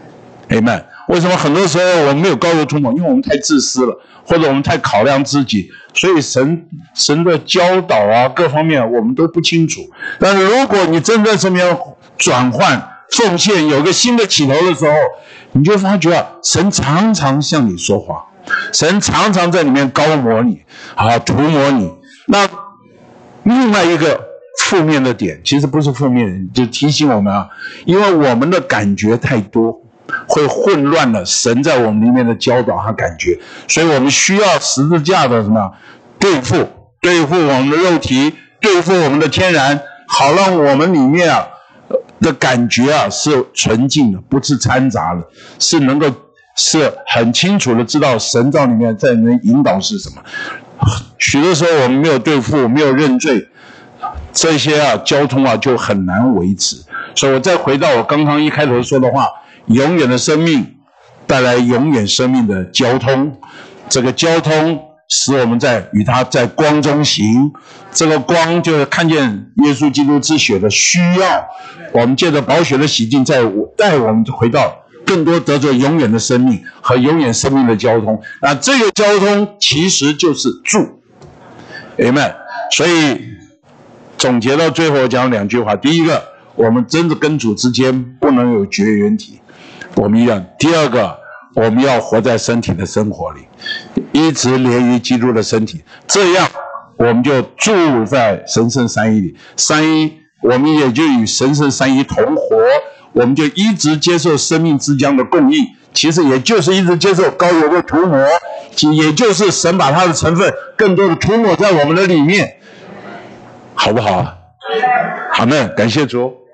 Amen。 为什么很多时候我们没有膏油涂抹？因为我们太自私了，或者我们太考量自己，所以神的教导各方面我们都不清楚。但是如果你真在这边转换奉献，有个新的起头的时候，你就发觉神常常向你说话，神常常在里面膏抹你涂抹你。那另外一个负面的点，其实不是负面，就提醒我们因为我们的感觉太多，会混乱了神在我们里面的教导和感觉，所以我们需要十字架的什么对付我们的肉体，对付我们的天然，好让我们里面的感觉是纯净的，不是掺杂的，是能够是很清楚的知道神在里面在里面引导是什么。许多时候我们没有对付，没有认罪，这些交通就很难维持。所以我再回到我刚刚一开头说的话，永远的生命带来永远生命的交通，这个交通使我们与他在光中行，这个光就是看见耶稣基督之血的需要，我们借着宝血的洗净，带我们回到更多得着永远的生命和永远生命的交通。那这个交通其实就是住。 Amen。 所以总结到最后，我讲两句话。第一个， 我们真的跟主之间不能有绝缘体，我们一样。第二个，我们要活在身体的生活里，一直连于基督的身体，这样我们就住在神圣三一里。三一，我们也就与神圣三一同活，我们就一直接受生命之江的供应，其实也就是一直接受膏油的涂抹，也就是神把它的成分更多的涂抹在我们的里面，好不好？阿们，感谢主。